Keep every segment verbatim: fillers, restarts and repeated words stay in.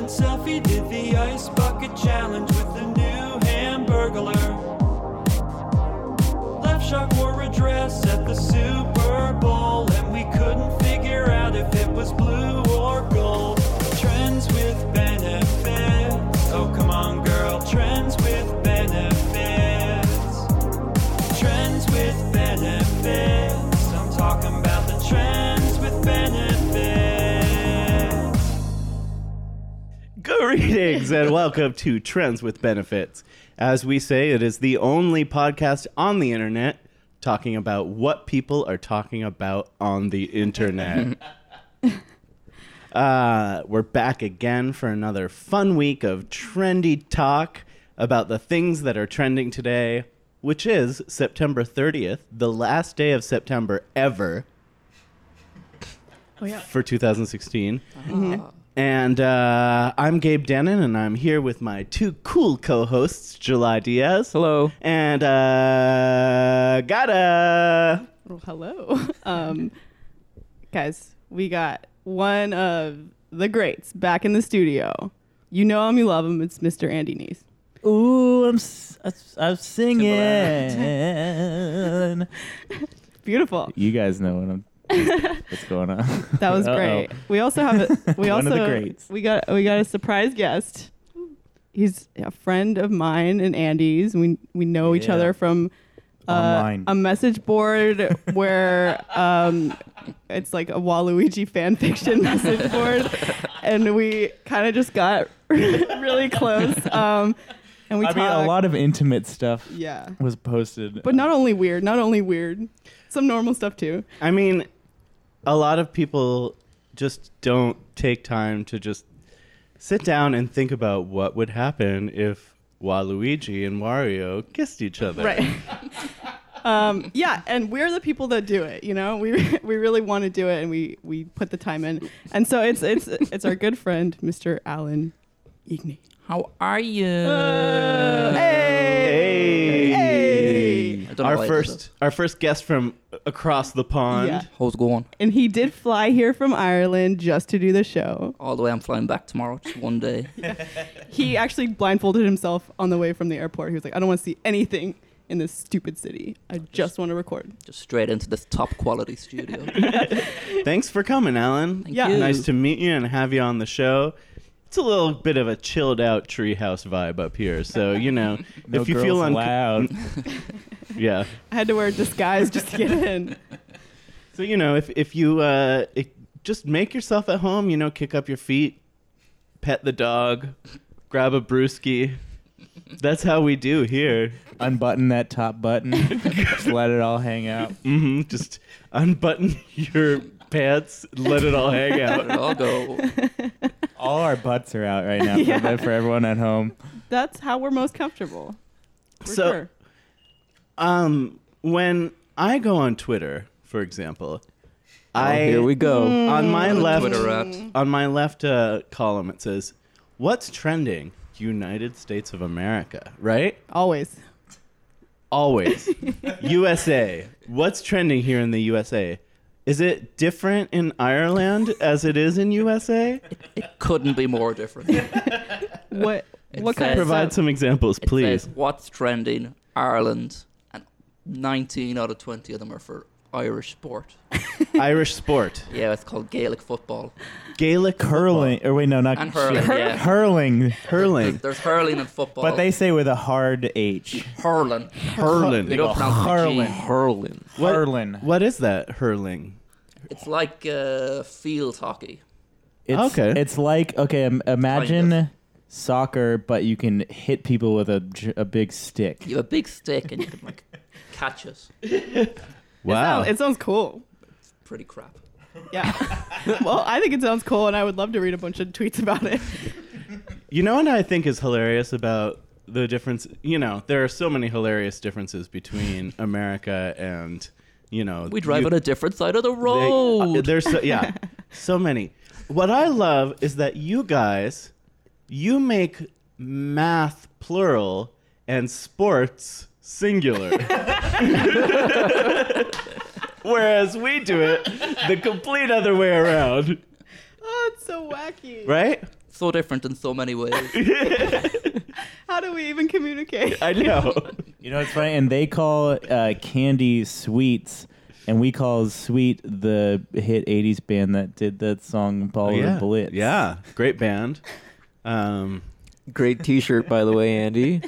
selfie, did the ice bucket challenge with the new Hamburglar. Left Shark wore a dress at the Super Bowl, and we couldn't figure out if it was blue or gold. Trends with benefits. Oh, come on, girl. Trends with benefits. Trends with benefits. I'm talking about the trends with benefits. Greetings and welcome to Trends with Benefits. As we say, it is the only podcast on the internet talking about what people are talking about on the internet. uh, we're back again for another fun week of trendy talk about the things that are trending today, which is September thirtieth, the last day of September ever oh, yeah. for two thousand sixteen. Mm-hmm. And uh, I'm Gabe Dannon, and I'm here with my two cool co-hosts, July Diaz. Hello. And uh, Gada. Well, hello. Um, guys, we got one of the greats back in the studio. You know him, you love him. It's Mister Andy Neese. Ooh, I'm s- I'm singing. Beautiful. You guys know what I'm. What's going on? That was great. We also have a, we One also of the greats. we got we got a surprise guest. He's a friend of mine and Andy's. We we know each Yeah. other from uh, Online. a message board where um, it's like a Waluigi fan fiction message board, and we kind of just got really close. Um, and we I talked. mean, a lot of intimate stuff Yeah, was posted. but not only weird, not only weird, some normal stuff too. I mean, a lot of people just don't take time to just sit down and think about what would happen if Waluigi and Wario kissed each other. Right. um, yeah, and we're the people that do it. You know, we we really want to do it, and we, we put the time in. And so it's it's it's our good friend, Mister Alan Igny. How are you? Uh, hey, Hey. hey. I don't know Our why I did first, our first guest from across the pond. Yeah. that. How's it going? And he did fly here from Ireland just to do the show. All the way I'm flying back tomorrow, just one day. He actually blindfolded himself on the way from the airport. He was like, I don't want to see anything in this stupid city. I just want to record. Just straight into this top quality studio. Thanks for coming, Alan. Thank Yeah. you. Nice to meet you and have you on the show. It's a little bit of a chilled out treehouse vibe up here. So, you know, no if you girls feel un- allowed. Yeah. I had to wear a disguise just to get in. So, you know, if, if you uh, it, just make yourself at home, you know, kick up your feet, pet the dog, grab a brewski. That's how we do here. Unbutton that top button. Just let it all hang out. Mm-hmm. Just unbutton your pants, let it all hang Let out. it all go. All our butts are out right now for, Yeah. for everyone at home. That's how we're most comfortable. For So- sure. Um, when I go on Twitter, for example, I Oh, here we go. on my What a left Twitter rat. on my left uh, column it says, "What's trending? United States of America." Right? Always. Always. U S A. What's trending here in the U S A? Is it different in Ireland as it is in U S A? It couldn't be more different. What It what kind says- of Provide stuff? some examples, It please. says, what's trending? Ireland. And nineteen out of twenty of them are for Irish sport. Irish sport. Yeah, it's called Gaelic football. Gaelic Hurling. Or wait, no, not And hurling, shit. yeah. Hurling. There's, Hurling. there's hurling and football. But they say with a hard H. Hurling. Hurling. They don't pronounce the G. Hurling. Hurling. What- Hurling. What is that, hurling? It's like uh, field hockey. It's, Okay. It's like, okay, im- imagine Kind soccer, but you can hit people with a, j- a big stick. You have a big stick and you can like catch it. Wow. It sounds, it sounds cool. Pretty crap. Yeah. Well, I think it sounds cool, and I would love to read a bunch of tweets about it. You know what I think is hilarious about the difference? You know, there are so many hilarious differences between America and, you know... We drive you- on a different side of the they- road. uh, there's so, yeah, so many. What I love is that you guys, you make math plural and sports singular. Whereas we do it the complete other way around. Oh, it's so wacky. Right? So different in so many ways. How do we even communicate? I know. You know, it's funny, and they call uh, candy sweets, and we call sweet the hit eighties band that did that song Ball yeah. the Blitz. Yeah, great band. Um, Great T-shirt, by the way, Andy.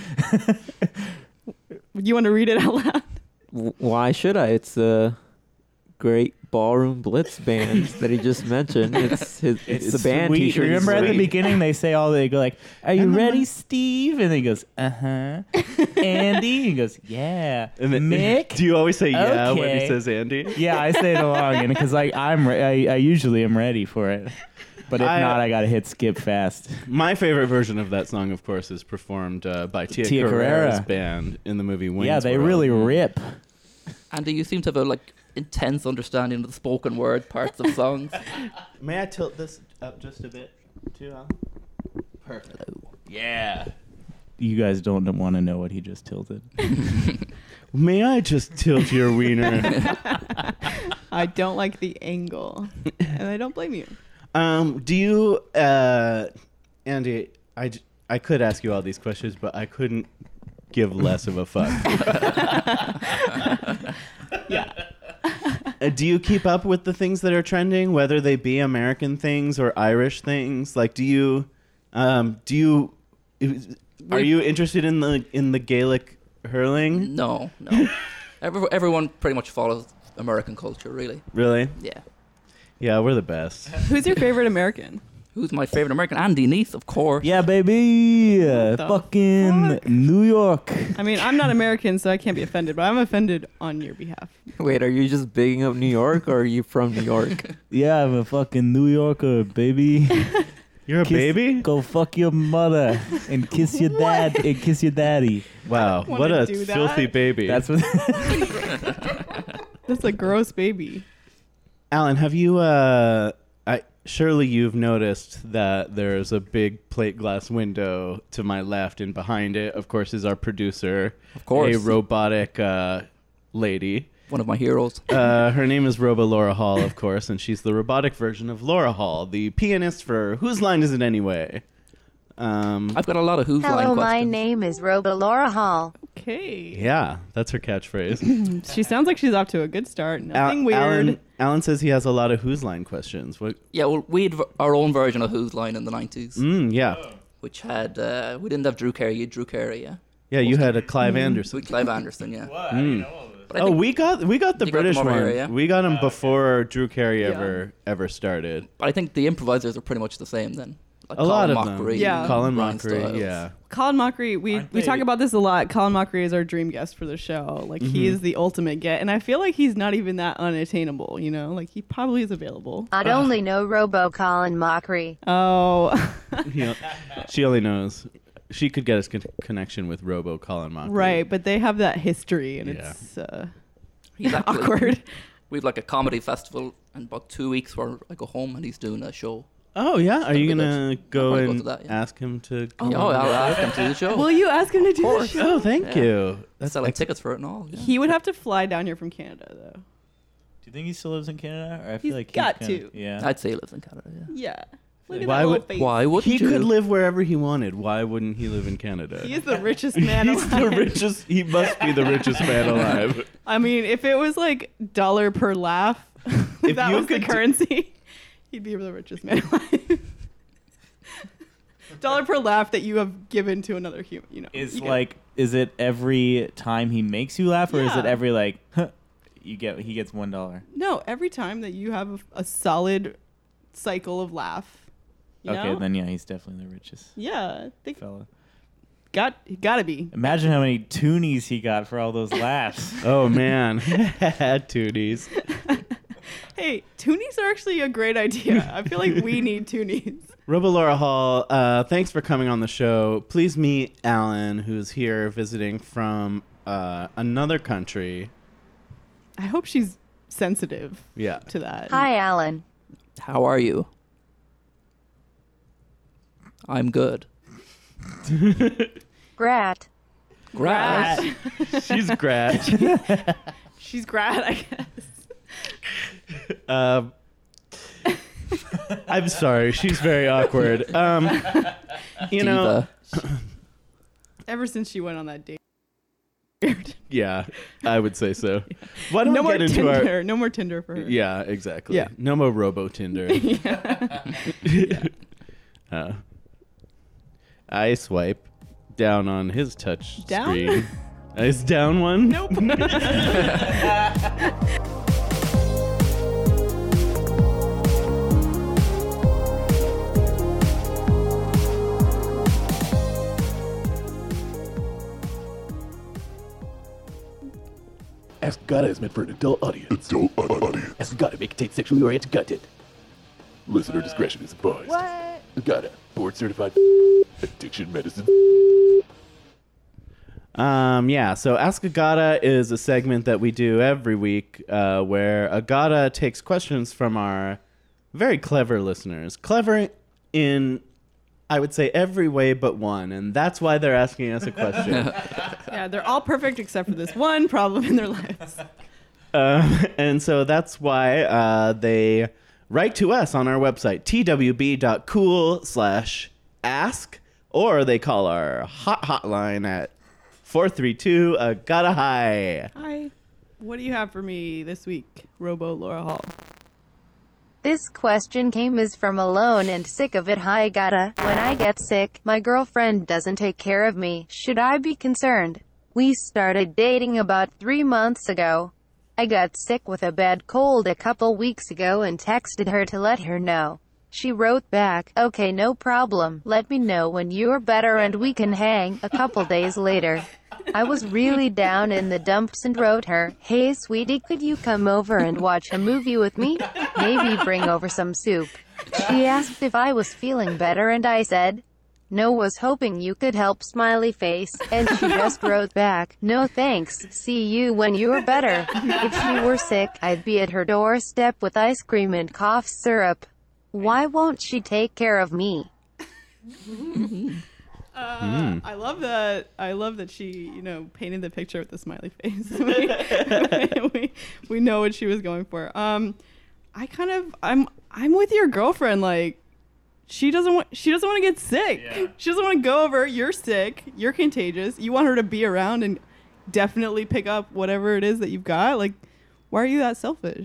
You want to read it out loud? W- why should I? It's a great Ballroom Blitz band that he just mentioned. It's his. It's, the band sweet. T-shirt. Remember at the Sweet. beginning they say all they go like, "Are you ready, Steve?" And then he goes, "Uh huh." Andy, he goes, "Yeah." and then, Mick. do you always say yeah when he Okay. says Andy? Yeah, I say it along, and because like I'm, re- I, I usually am ready for it, but if I- not, I gotta hit skip fast. My favorite version of that song, of course, is performed uh, by Tia, Tia Carrera's Carrera. band in the movie Wayne's Yeah, they World. really rip. Andy, you seem to have a like intense understanding of the spoken word parts of songs. May I tilt this up just a bit, too, Al? Perfect. Yeah. You guys don't want to know what he just tilted. May I just tilt your wiener? I don't like the angle, and I don't blame you. um, do you, uh, Andy? I, j- I could ask you all these questions, but I couldn't give less of a fuck. Yeah. Uh, do you keep up with the things that are trending, whether they be American things or Irish things? Like, do you, um, do you, is- are We- you interested in the in the Gaelic hurling? No, no. Every, everyone pretty much follows American culture, really. Really? Yeah. Yeah, we're the best. Who's your favorite American? Who's my favorite American? Andy Neath, of course. Yeah, baby. Uh, the fucking fuck? New York. I mean, I'm not American, so I can't be offended, but I'm offended on your behalf. Wait, are you just bigging up New York, or are you from New York? Yeah, I'm a fucking New Yorker, baby. You're a Kiss- baby? Go fuck your mother and kiss your dad and kiss your daddy. Wow, Wanna what a do that? filthy baby. That's what. That's a gross baby. Alan, have you, uh, I, surely you've noticed that there's a big plate glass window to my left, and behind it, of course, is our producer. Of course. A robotic uh, lady. One of my heroes. Uh, her name is Robo Laura Hall, of course, and she's the robotic version of Laura Hall, the pianist for Whose Line Is It Anyway? Um, I've got a lot of Who's Line Hello, questions. my name is Robo Laura Hall. Okay. yeah, that's her catchphrase. She sounds like she's off to a good start. Nothing Al- weird. Alan, Alan says he has a lot of Whose Line questions. What? Yeah, well, we had v- our own version of Who's Line in the nineties, Mm, yeah. which had, uh, we didn't have Drew Carey, you had Drew Carey, yeah. Yeah, you had a Clive Anderson. With Clive Anderson, yeah. Mm. But I Oh, think, we got we got the You got them British over one. here, yeah? We got him before Drew Carey Yeah. ever ever started. but I think the improvisers are pretty much the same then. Like A lot Colin of them. Mockery, Yeah. Colin Ryan Mockery, Stiles. yeah. Colin Mockery, we, Aren't we talk they- about this a lot. Colin Mockery is our dream guest for the show. Like, he Mhm. is the ultimate get. And I feel like he's not even that unattainable, you know? Like, he probably is available. I'd only know Robo Colin Mockery. Oh. He- she only knows. She could get us con- connection with Robo Colin Mockery. Right, but they have that history, and Yeah. it's uh, He's actually, awkward. We have like a comedy festival in about two weeks where I go home and he's doing a show. Oh yeah, are you That'd be gonna good. go I'll probably go and to that, yeah. ask him to? Oh, come yeah, on? I'll ask him to do the show. Will you ask him to do the course. show? Oh, thank Yeah. you. That's selling tickets for it and all. Yeah. He would have to fly down here from Canada, though. Do you think he still lives in Canada? Or I feel He's like he's got kinda- to. Yeah. I'd say he lives in Canada, yeah. Yeah. Look at Why that little would- face. Why wouldn't He you? could live wherever he wanted. Why wouldn't he live in Canada? He is the richest man He's the alive. richest. He must be the richest man alive. I mean, if it was like dollar per laugh, if If that you was the could do- currency, he'd be the richest man alive. Dollar per laugh that you have given to another human, you know. Is You get- like, is it every time he makes you laugh, or is it Yeah. every like, huh, you get he gets one dollar? no, every time that you have a, a solid cycle of laugh. You Okay, know? then yeah, he's definitely the richest Yeah, I think fella. got gotta be. Imagine how many toonies he got for all those laughs. Oh man, Tooties. Hey, toonies are actually a great idea. I feel like we need toonies. Robo Laura Hall, uh, thanks for coming on the show. Please meet Alan, who's here visiting from uh, another country. I hope she's sensitive Yeah. to that. Hi, Alan. How are you? I'm good. Grat. Grass. She's Grat. She's grad, I guess. um, I'm sorry. She's very awkward. Um, you know, Diva. Ever since she went on that date. yeah, I would say so. Why don't No we more get into Tinder. our? No more Tinder for her. Yeah, exactly. Yeah. No more Robo Tinder. Yeah. uh, I swipe down on his touch Down? screen. Is down one? Nope. Ask Gotta is meant for an adult audience. Adult audience. Ask Gotta may contain sexually oriented content. Listener discretion is advised. What? Gotta, board certified addiction medicine. Um, yeah, so Ask Agata is a segment that we do every week uh, where Agata takes questions from our very clever listeners. Clever in, I would say, every way but one, and that's why they're asking us a question. Yeah, they're all perfect except for this one problem in their lives. Uh, and so that's why uh, they write to us on our website, twb.cool slash ask, or they call our hot hotline at four three two, uh, gotta hi. Hi. What do you have for me this week, Robo Laura Hall? This question came as from alone and sick of it. Hi Gotta. When I get sick, my girlfriend doesn't take care of me. Should I be concerned? We started dating about three months ago. I got sick with a bad cold a couple weeks ago and texted her to let her know. She wrote back, okay, no problem. Let me know when you're better and we can hang. A couple days later, I was really down in the dumps and wrote her, hey sweetie, could you come over and watch a movie with me? Maybe bring over some soup. She asked if I was feeling better and I said, no, was hoping you could help, smiley face, and she just wrote back, no thanks, see you when you're better. If she were sick, I'd be at her doorstep with ice cream and cough syrup. Why won't she take care of me? Uh, Mm. I love that. I love that she, you know, painted the picture with the smiley face. we, we, we know what she was going for. Um, I kind of, I'm, I'm with your girlfriend. Like, she doesn't want, she doesn't want to get sick. Yeah. She doesn't want to go over. You're sick. You're contagious. You want her to be around and definitely pick up whatever it is that you've got. Like, why are you that selfish?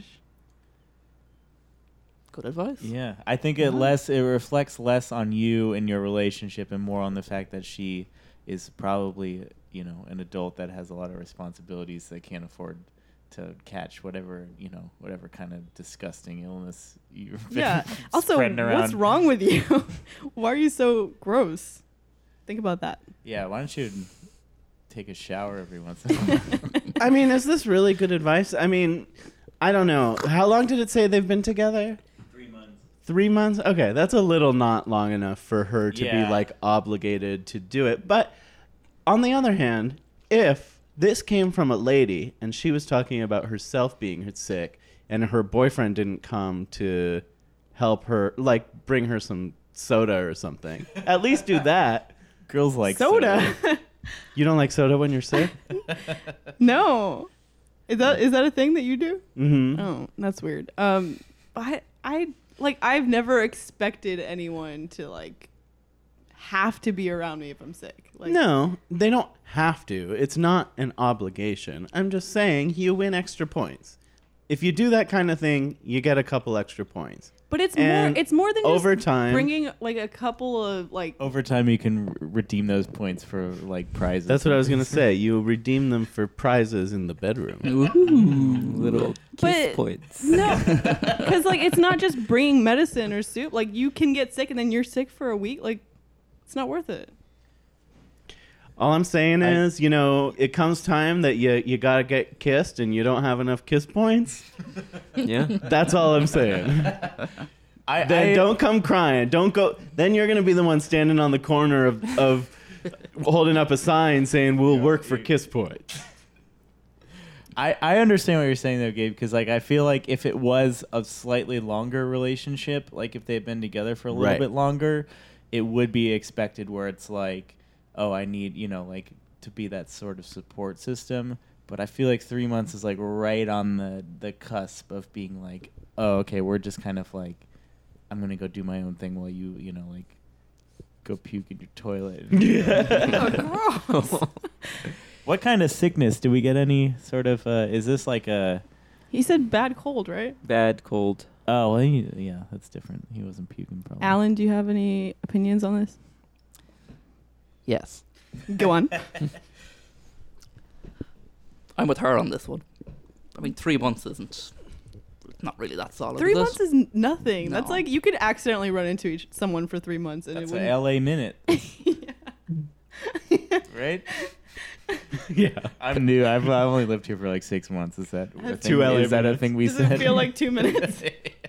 Good advice. Yeah, I think it less it reflects less on you and your relationship and more on the fact that she is probably, you know, an adult that has a lot of responsibilities that can't afford to catch whatever, you know, whatever kind of disgusting illness you've been Yeah. Also, spreading around. what's wrong with you? Why are you so gross? Think about that. Yeah, why don't you take a shower every once in a while? I mean, is this really good advice? I mean, I don't know. How long did it say they've been together? Three months. Three months? Okay, that's a little not long enough for her to Yeah. be, like, obligated to do it. But on the other hand, if this came from a lady and she was talking about herself being sick and her boyfriend didn't come to help her, like, bring her some soda or something, at least do that. Girls like Soda. You don't like soda when you're sick? No. Is that is that a thing that you do? Mm-hmm. Oh, that's weird. Um, I I like I've never expected anyone to like have to be around me if I'm sick. Like, No, they don't have to. It's not an obligation. I'm just saying you win extra points. If you do that kind of thing, you get a couple extra points. but it's And more it's more than over just time- bringing like a couple of like Over time, you can r- redeem those points for like prizes. That's what I was going to say. You redeem them for prizes in the bedroom. Little kiss But- points. no, because like it's not just bringing medicine or soup. Like you can get sick and then you're sick for a week. Like it's not worth it. All I'm saying I- is, you know, it comes time that you, you got to get kissed and you don't have enough kiss points. Yeah. That's all I'm saying. I, Then I- don't come crying. Don't go. Then you're going to be the one standing on the corner of, of holding up a sign saying, we'll work for kiss points. I, I understand what you're saying though, Gabe, because like I feel like if it was a slightly longer relationship, like if they've been together for a little Right. bit longer, it would be expected where it's like, oh, I need, you know, like to be that sort of support system. But I feel like three months is like right on the, the cusp of being like, oh, okay, we're just kind of like I'm gonna go do my own thing while you, you know, like, go puke in your toilet. Oh, gross. What kind of sickness do we get? Any sort of? Uh, is this like a? He said bad cold, right? Bad cold. Oh, well, he, yeah, that's different. He wasn't puking, probably. Alan, do you have any opinions on this? Yes. Go on. I'm with her on this one. I mean, three months isn't not really that solid. Three is it? months is n- nothing. That's No. like you could accidentally run into each someone for three months and That's it an wouldn't. L A minute, right? Yeah. I'm new. I've, I've only lived here for like six months. Is that a That's thing? two L A Is that a minutes. thing we Does said? it feel like two minutes?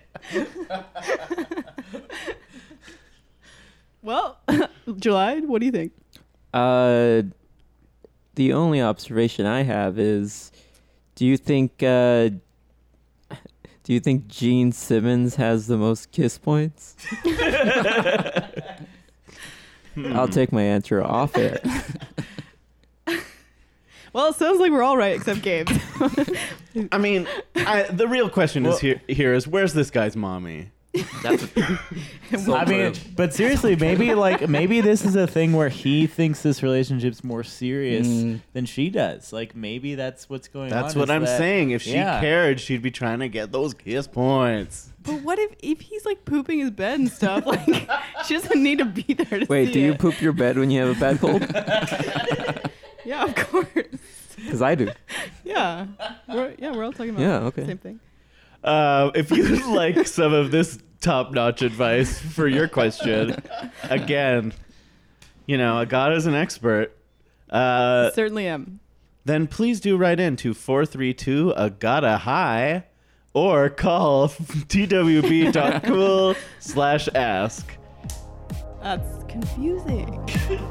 Well, July, what do you think? Uh, the only observation I have is, do you think uh, do you think Gene Simmons has the most kiss points? I'll take my answer off air. Well, it sounds like we're all right except Gabe. I mean, I, the real question Well- is here. Here is where's this guy's mommy? That's so I mean, true. but seriously, maybe like maybe this is a thing where he thinks this relationship's more serious Mm. than she does. Like maybe that's what's going on. That's what is I'm that- saying. If she yeah. cared, she'd be trying to get those kiss points. But what if if he's like pooping his bed and stuff? Like she doesn't need to be there to Wait, see do you it. poop your bed when you have a bad cold? Yeah, of course. Because I do. Yeah, we're yeah we're all talking about Yeah, the okay. same thing. Uh, if you'd like some of this top-notch advice for your question, again, you know, Agata's an expert. Uh, Certainly am. then please do write in to four three two Agata High or call twb.cool slash ask. That's confusing.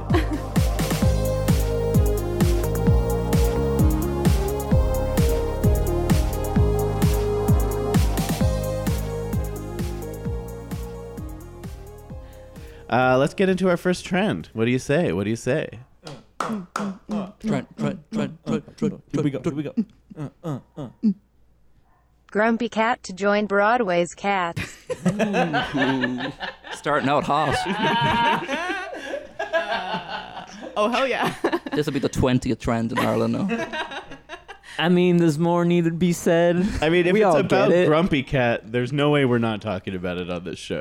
Uh, let's get into our first trend. What do you say? What do you say? Trent, Trent, Trent, Trent, Trent, Here we go. Trent. Here we go. Uh, uh, uh. Grumpy cat to join Broadway's Cats. Starting out hot. Oh hell yeah! This will be the twentieth trend in Ireland now. I mean, there's more needed to be said. I mean, if We it's all about get it. Grumpy Cat, there's no way we're not talking about it on this show.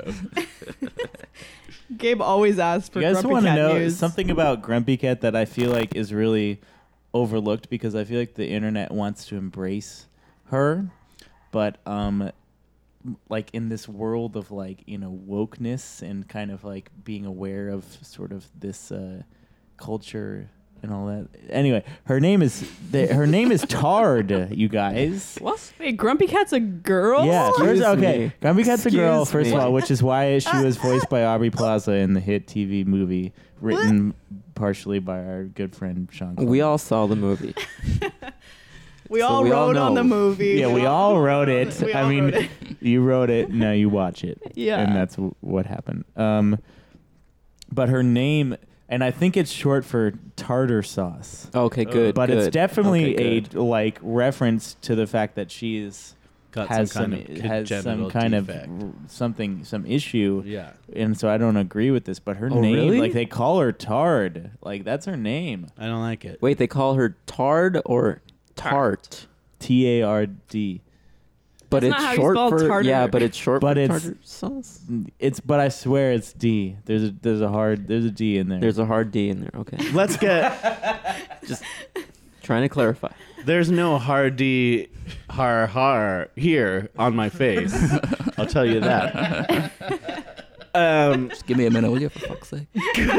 Gabe always asks for You guys Grumpy want to Cat know news. something about Grumpy Cat that I feel like is really overlooked because I feel like the internet wants to embrace her, but um, like in this world of like you know wokeness and kind of like being aware of sort of this uh, culture and all that. Anyway, her name is the, her name is Tard. You guys. What? Wait, Grumpy Cat's a girl? Yeah, Excuse first, okay. me. Grumpy Cat's a girl, Excuse first of me. all, which is why she was voiced by Aubrey Plaza in the hit T V movie, written partially by our good friend Sean. We Connery. all saw the movie. We So all we all wrote on know. the movie. Yeah, we all wrote it. We I all mean, wrote it. you wrote it. Now you watch it. Yeah. and that's w- what happened. Um, but her name, and I think it's short for tartar sauce. Okay, good. But good. it's definitely Okay, a good. like reference to the fact that she is Got has some some, kind of has some congenital kind defect. of r- something some issue. Yeah. And so I don't agree with this, but her Oh, name, really? like they call her Tard, like that's her name, I don't like it. Wait, they call her Tard or Tart? T A R D. But That's it's not how you short spell for tartar. yeah, but it's short But for it's- tartar sauce. It's, but I swear it's D. There's a there's a hard there's a D in there. There's a hard D in there. Okay, Let's get. just trying to clarify. There's no hard D, har har here on my face. I'll tell you that. Um, Just give me a minute, will you, for fuck's sake?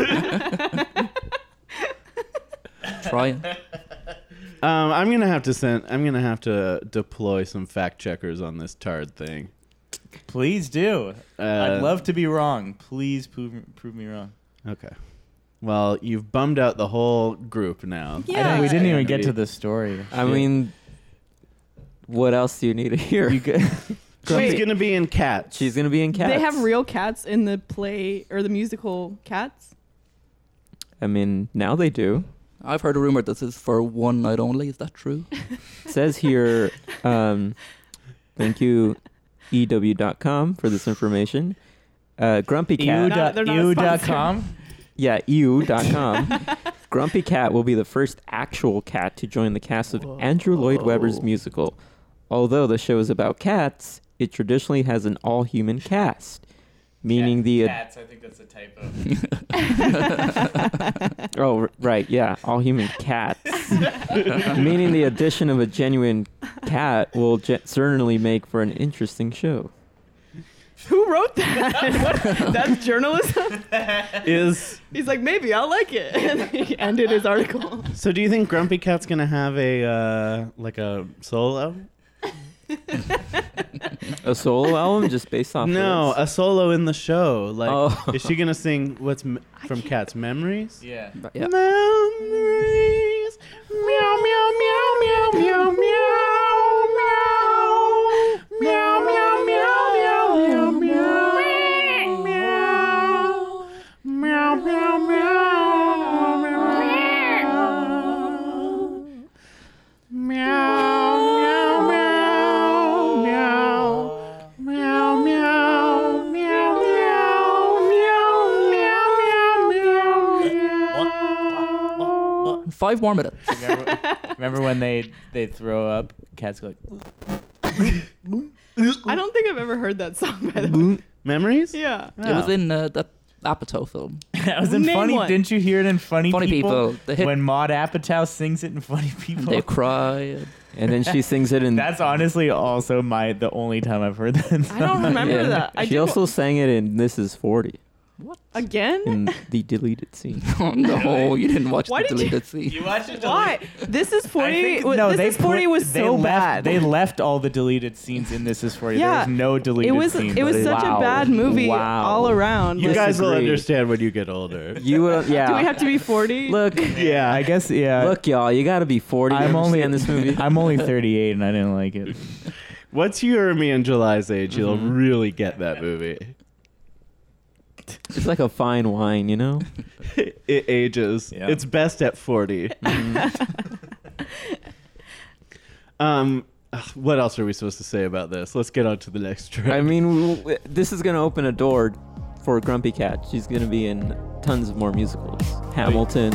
Trying. um, I'm gonna have to send. I'm gonna have to deploy some fact checkers on this Tard thing. Please do. Uh, I'd love to be wrong. Please prove prove me wrong. Okay. Well, you've bummed out the whole group now. I Yeah. know we didn't even Andy. get to the story. I Shit. mean, what else do you need to hear? you could, She's Wait. gonna be in Cats. She's gonna be in Cats. They have real cats in the play or the musical Cats. I mean, now they do. I've heard a rumor this is for one night only. Is that true? It says here, um, thank you, E W dot com for this information. Uh, Grumpy ew Cat. Not- they're dot not a ew dot sponsor. com. Yeah, ew dot com. Grumpy Cat will be the first actual cat to join the cast of Andrew Lloyd Webber's musical. Although the show is about cats, it traditionally has an all-human cast, meaning the ad- Cats, I think that's a typo. oh r- right, yeah, all-human cats, meaning the addition of a genuine cat will ge- certainly make for an interesting show. Who wrote that? What? That's journalism? Is He's like, maybe I'll like it. And he ended his article. so? Do you think Grumpy Cat's gonna have a uh, like a solo? A solo album just based off No, of a solo in the show. Like, Oh. is she gonna sing what's m- from Cat's Memories? Yeah. But yeah. Memories. Meow meow meow meow meow meow meow meow meow meow meow meow meow meow meow meow meow meow meow Five more minutes. Remember, remember when they they throw up? Cats go like. I don't think I've ever heard that song, by the way. Memories? Yeah. It was in uh, that Apatow film. That was in Name Funny. one. Didn't you hear it in Funny, Funny People. The hit- when Maud Apatow sings it in Funny People? They cry. and then she sings it in. That's honestly also my the only time I've heard that. I Song. don't remember Yeah. that. I She do- also sang it in This Is forty Again? in the deleted scene. Oh no, you didn't watch Why the did you- deleted scene. You watched it? Why? This is I forty. think- wa- no, this they is forty put- was they so left, bad. They left all the deleted scenes in This Is forty. Yeah. There was no deleted it was scenes. it was such Wow. a bad movie Wow. all around. You Like, guys will Disagree. understand when you get older. You uh, yeah. do we have to be forty? Look, Yeah. I guess yeah. look, y'all. You got to be forty to I'm only understand this movie. I'm only thirty-eight and I didn't like it. Once you're me and July's age, you'll Mhm. really get that movie. It's like a fine wine, you know. It ages. Yeah. It's best at forty. um, ugh, what else are we supposed to say about this? Let's get on to the next track. I mean, w- w- this is gonna open a door for Grumpy Cat. She's gonna be in tons of more musicals. Hamilton.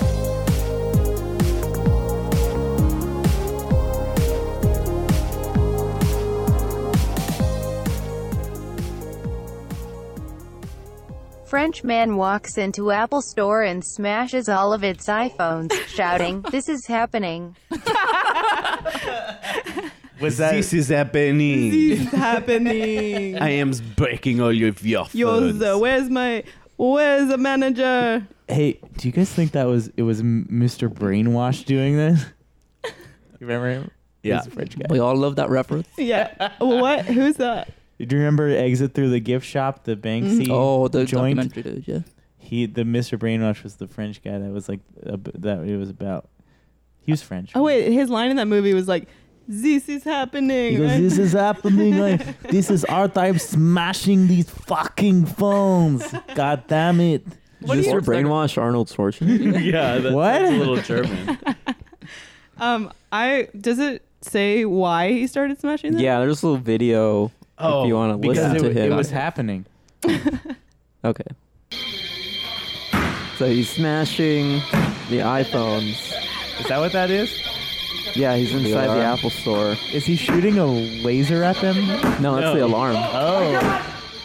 French man walks into Apple Store and smashes all of its iPhones, shouting, "This is happening." Was that This is happening. This is happening. I am breaking all of your Yo, phones. the, where's my where's the manager? Hey, do you guys think that was it was M- Mister Brainwash doing this? You remember him? Yeah. He's a French guy. We all love that reference. Yeah. What? Who's that? Do you remember Exit Through the Gift Shop, the Banksy Oh, the joint? documentary dude, yeah. He, the Mister Brainwash was the French guy that was like uh, that. It was about. He was French. Oh wait, his line in that movie was like, "This is happening." He goes, right? "This is happening. Like, this is our time smashing these fucking phones. God damn it!" What do Mister you- Brainwash Arnold Schwarzenegger. yeah, that, What? that's a little German. Um, I does it say why he started smashing them? Yeah, there's a little video Oh, if you want to Because listen it, to it him. was happening. Okay. So he's smashing the iPhones. Is that what that is? Yeah, he's inside the alarm. Apple Store. Is he shooting a laser at them? No, that's the No. alarm. Oh.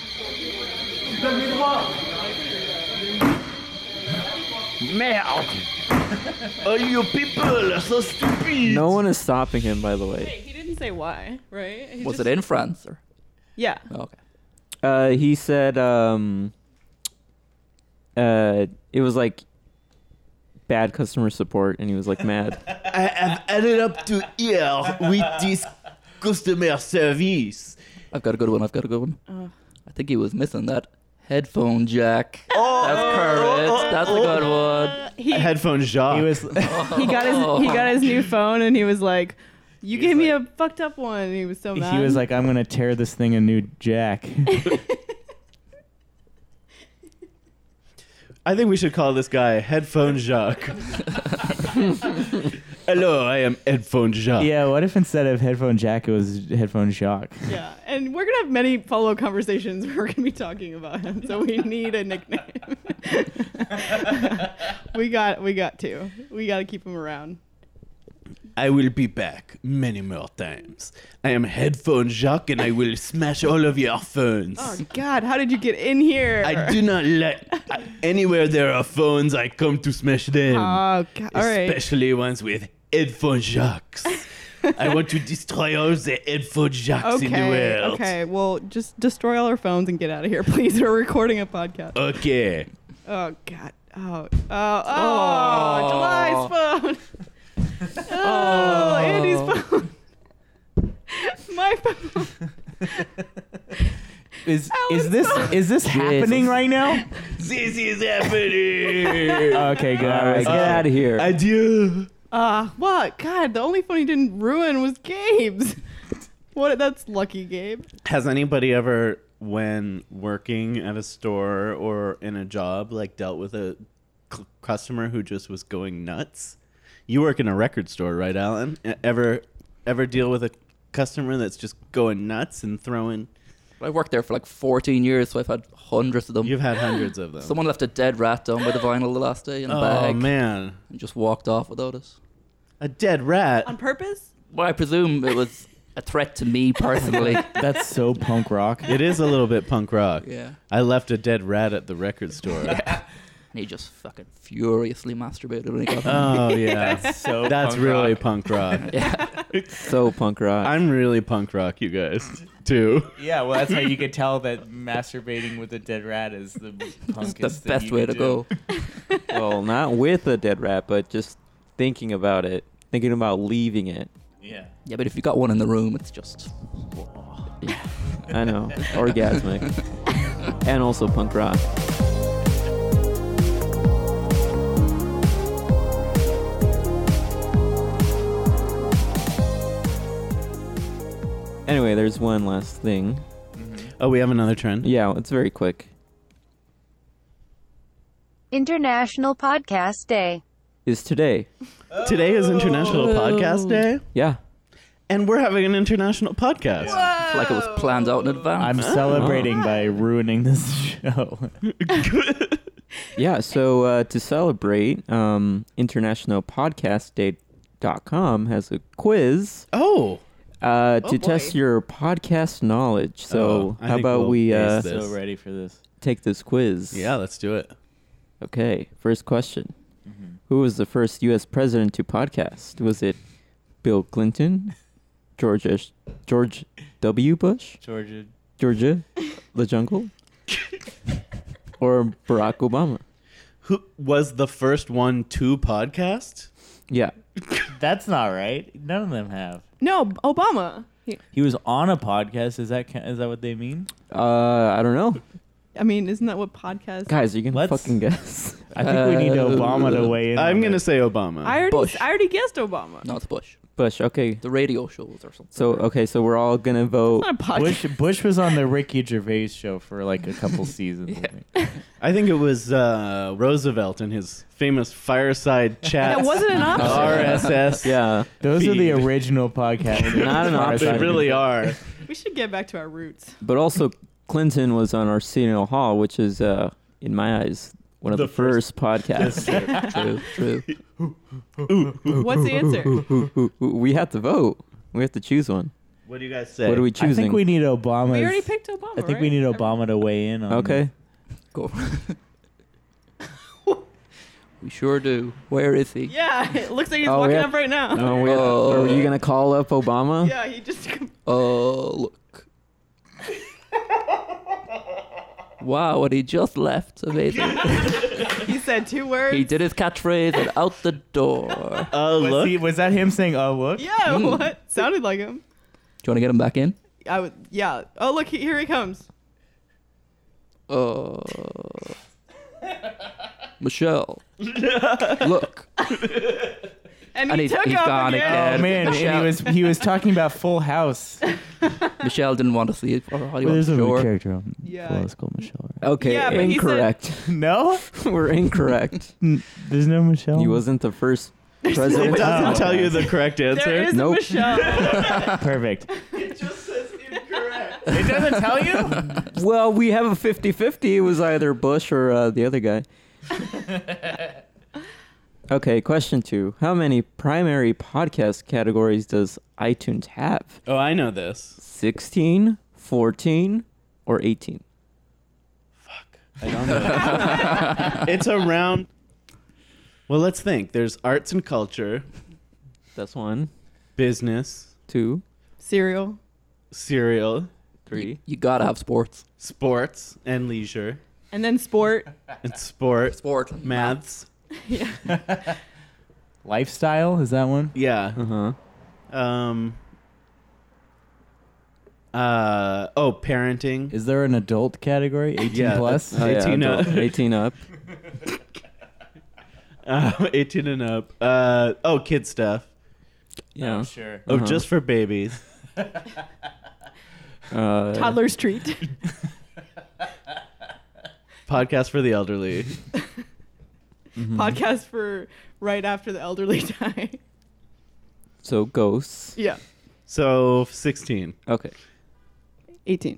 Merde! All you people are so stupid! No one is stopping him, by the way. Wait, he didn't say why, right? He Was just- it in France? Or? Yeah. Oh, okay. Uh, he said um, uh, it was like bad customer support, and he was like mad. I have added up to here with this customer service. I've got a good one. I've got a good one. Oh. I think he was missing that headphone jack. Oh, That's correct. That's a good one. He Headphone Jacques. He was. he got his he got his new phone and he was like, "You gave me a fucked up one." And he was so mad. He was like, "I'm gonna tear this thing a new jack." I think we should call this guy Headphone Jacques. Hello, I am Headphone Jacques. Yeah, what if instead of headphone jack, it was headphone shock? Yeah, and we're gonna have many follow-up conversations where we're gonna be talking about him, so we need a nickname. we got, we got to, we got to keep him around. I will be back many more times. I am Headphone Jacques, and I will smash all of your phones. Oh God, how did you get in here? I do not let I, anywhere there are phones. I come to smash them. Oh God, all right. Especially ones with Headphone Jacques. I want to destroy all the Headphone Jacques Okay, in the world. okay. Well, just destroy all our phones and get out of here, please. We're recording a podcast. Okay. Oh God. Oh. Oh. Oh. July's phone. Oh, Andy's phone. My phone. Is Alan's is this phone. is this happening right now? This is happening. Okay, good. All right, get out of here. Adieu. Ah, uh, what? God, the only phone he didn't ruin was Gabe's. What? That's lucky, Gabe. Has anybody ever, when working at a store or in a job, like dealt with a c- customer who just was going nuts? You work in a record store, right, Alan? E- Ever, ever deal with a customer that's just going nuts and throwing? I worked there for like fourteen years, so I've had hundreds of them. You've had hundreds of them. Someone left a dead rat down by the vinyl the last day in a oh bag man, and just walked off without it. a dead rat. On purpose? Well, I presume it was a threat to me personally. That's so punk rock. It is a little bit punk rock. Yeah. I left a dead rat at the record store. And he just fucking furiously masturbated when he got home. Oh yeah, That's so that's punk really rock. punk rock. So punk rock. I'm really punk rock, you guys, too. Yeah, well, that's how you could tell that masturbating with a dead rat is the punkest the thing best you way could to do. go. Well, not with a dead rat, but just thinking about it, thinking about leaving it. Yeah. Yeah, but if you got one in the room, it's just... Yeah. I know, orgasmic, and also punk rock. Anyway, there's one last thing. Oh, we have another trend. Yeah, it's very quick. International Podcast Day. Is today. Today is International Podcast Day, Yeah. and we're having an international podcast. It's like it was planned out in advance. I'm celebrating by ruining this show. Yeah, so uh, to celebrate, um, international podcast day dot com has a quiz Oh, uh, Oh, to boy. test your podcast knowledge. So Oh, I how think about we'll we uh, ace this. So ready for this. take this quiz? yeah, let's do it. Okay, first question. Who was the first U S president to podcast? Was it Bill Clinton, George H- George W. Bush, Georgia. Georgia, the jungle, or Barack Obama? Who was the first one to podcast? Yeah. That's not right. None of them have. No, Obama. He- He was on a podcast. Is that ca- is that what they mean? Uh, I don't know. I mean, isn't that what podcast? Guys, you can Let's- fucking guess. I think we need Uh, Obama to weigh in. I'm on gonna it. say Obama. I already, Bush. I already guessed Obama. No, it's Bush. Bush, okay. The radio shows or something. So, okay, so we're all gonna vote. It's not a podcast. Bush Bush was on the Ricky Gervais show for like a couple seasons. I think. I think it was uh, Roosevelt and his famous fireside chat. That wasn't an option. R S S. Yeah. Those are the Feed. original podcasts. Not an As far as option. They I'm really are. We should get back to our roots. But also, Clinton was on Arsenio Hall, which is, uh, in my eyes, one of the, The first- first, podcasts. True, true. What's the answer? We have to vote. We have to choose one. What do you guys say? What are we I choosing? think we need Obama. We already picked Obama. I think right? we need Obama to weigh in on. Okay. Go. We sure do. Where is he? Yeah, it looks like he's Oh, walking yeah. up right now. Oh, we have, Oh. are you gonna call up Obama? Yeah, he just. Oh, look. Wow, what he just left. Amazing. He said two words. He did his catchphrase and out the door. Uh, Was, look. he, was that him saying, "Oh look"? Yeah, Mm. what? Sounded like him. Do you want to get him back in? I would. Yeah. Oh, look, he, here he comes. Uh, Michelle. Look. And, And he he's- took he's off gone again. again. Oh man, and Michelle. he was he was talking about Full House. Michelle didn't want to see it. Or how do you Well, want there's a sure. character on Yeah. Full House called Michelle. Right? Okay, Yeah, but he said- incorrect. No, We're incorrect. N- there's no Michelle. He wasn't the first It President. doesn't Oh. tell you the correct answer. There is Nope. a Michelle. Perfect. It just says incorrect. It doesn't tell you? Well, we have a fifty-fifty. It was either Bush or uh, the other guy. Okay, question two. How many primary podcast categories does iTunes have? Oh, I know this. sixteen, fourteen, or eighteen? I don't know. It's around. Well, let's think. There's arts and culture, That's one. business, Two, Cereal. cereal, three. You gotta have sports. sports and leisure, And then sport. and sport, Sport. and maths. Yeah. Lifestyle, is that one? Yeah. Uh-huh. Um. Uh. Oh, parenting. Is there an adult category? eighteen Yeah, plus? that's- Oh, yeah, eighteen up. adult. eighteen up. Um, eighteen and up. Uh. Oh, kid stuff. Yeah. sure. Oh, Uh-huh. just for babies. Uh, Toddler's treat. Podcast for the elderly. mhm. Podcast for right after the elderly die. So ghosts. Yeah. So sixteen. Okay. eighteen.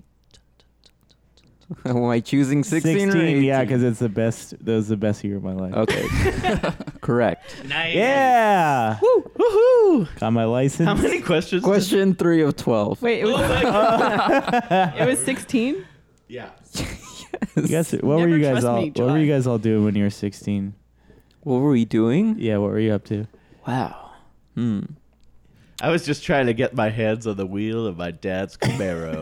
Am I choosing sixteen, or eighteen? yeah, because it's the best. That was the best year of my life. Okay. Correct. Nice. Yeah. Woo! Woohoo! Got my license. How many questions? Question three of twelve. Wait, it was it was sixteen? Yeah. You guys, what were Never you guys trust all? me, what were July. you guys all doing when you were sixteen? What were we doing? Yeah, what were you up to? Wow. Hmm. I was just trying to get my hands on the wheel of my dad's Camaro.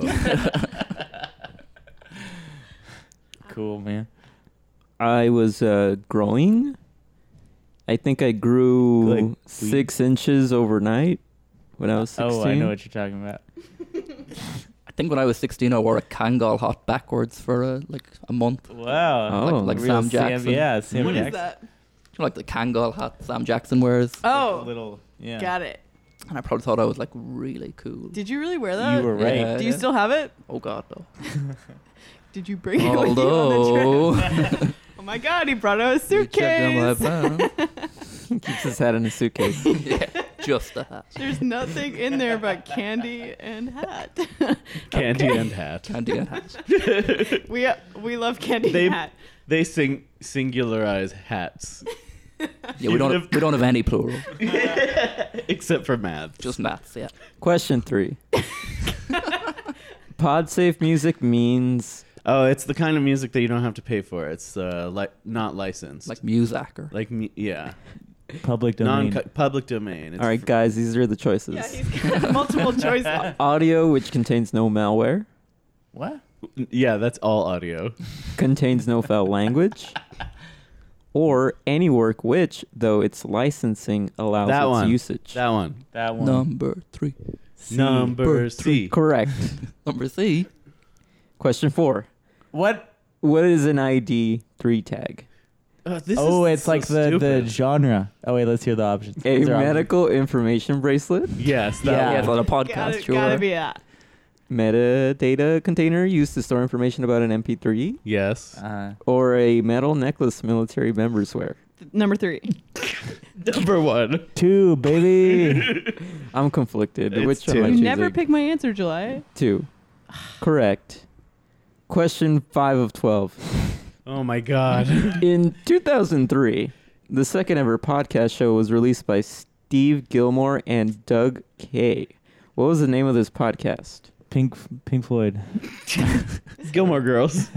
Cool, man. I was uh, growing. I think I grew Like weed? six inches overnight when I was sixteen. Oh, I know what you're talking about. I think when I was sixteen, I wore a Kangol hat backwards for uh, like a month. Wow. Oh. like Real Sam Jackson. yeah, Sam What Jackson. is that? Like the Kangol hat Sam Jackson wears. Oh, Little, yeah. got it. And I probably thought I was like really cool. Did you really wear that? You were right. Yeah. Do you still have it? Oh God, no. Did you bring it with you on the Although. trip? Oh my God, he brought out a You checked out suitcase. my bag. Keeps his head in a suitcase. Yeah, just a hat. There's nothing in there but candy and hat. Candy and hat. Candy and hat. we uh, we love candy They and hat. they sing singularize hats, Yeah, we don't have, we don't have any plural. except for math. Just maths. Yeah. Question three. Podsafe music means Oh, it's the kind of music that you don't have to pay for. It's uh, li- not licensed. Like Muzak or. like me, yeah, Public domain. non public domain. It's all right, guys. These are the choices. Yeah, he's got multiple choice. op- Audio, which contains no malware, What? yeah, that's all audio. contains no foul language, or any work which, though its licensing allows That its one. usage. That one. That one. Number three. C. Number C. Correct. Number C. Question four. What? What is an I D three tag? Oh, this Oh, is it's so like the, the stupid. genre. Oh, wait, let's hear the options. A Is there options? medical information bracelet, Yes, that Yeah. Yeah, one. it's on a podcast. Gotta, Sure. gotta be that. metadata container used to store information about an M P three, Yes. Uh, or a metal necklace military members wear. Th- Number three. Number one. two, baby. I'm conflicted. It's Which two. one am I You choosing? never pick my answer, July. Two. Correct. Question five of twelve. Oh my God. In two thousand three, the second ever podcast show was released by Steve Gilmore and Doug Kay. What was the name of this podcast? Pink Pink Floyd. Gilmore Girls.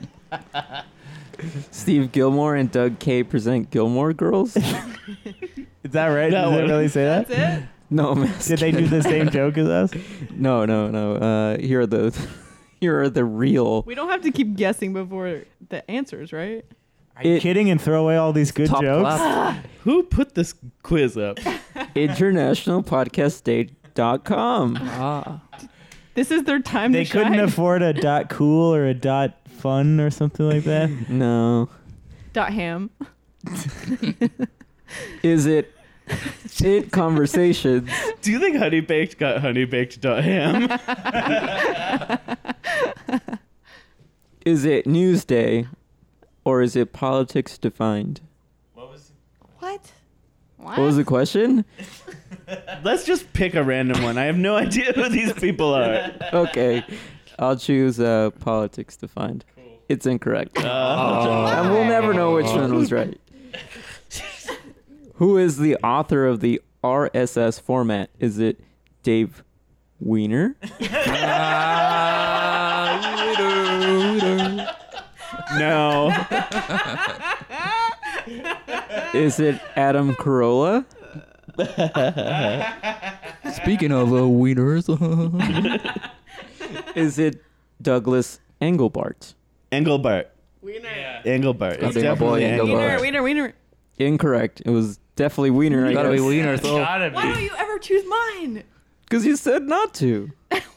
Steve Gilmore and Doug Kay present Gilmore Girls? Is that right? That Did one. they really say that? That's it. No, I'm Did they do the same joke as us? No, no, no. Uh, here are the here are the real. We don't have to keep guessing before the answers, right? Are you It- kidding and throw away all these good Top jokes? class. Who put this quiz up? international podcast day dot com. Ah. This is their time They to couldn't shine. afford a dot cool or a dot fun or something like that. No. Dot ham. Is it it conversations? Do you think Honey Baked got Honey Baked dot ham? Is it Newsday, or is it politics defined? What? What? What was the question? Let's just pick a random one. I have no idea who these people are. Okay. I'll choose uh, politics to find. It's incorrect. Uh, And we'll never know which one was right. Who is the author of the R S S format? Is it Dave Wiener? no. Is it Adam Carolla? Speaking of uh, wieners, Is it Douglas Engelbart? Engelbart. Wiener. Engelbart. Gotta It's be my boy, definitely Engelbart. Engelbart. Wiener, wiener, wiener. Incorrect. It was definitely Wiener. I gotta be guess. wieners. though. Gotta Why don't you ever choose mine? Because you said not to.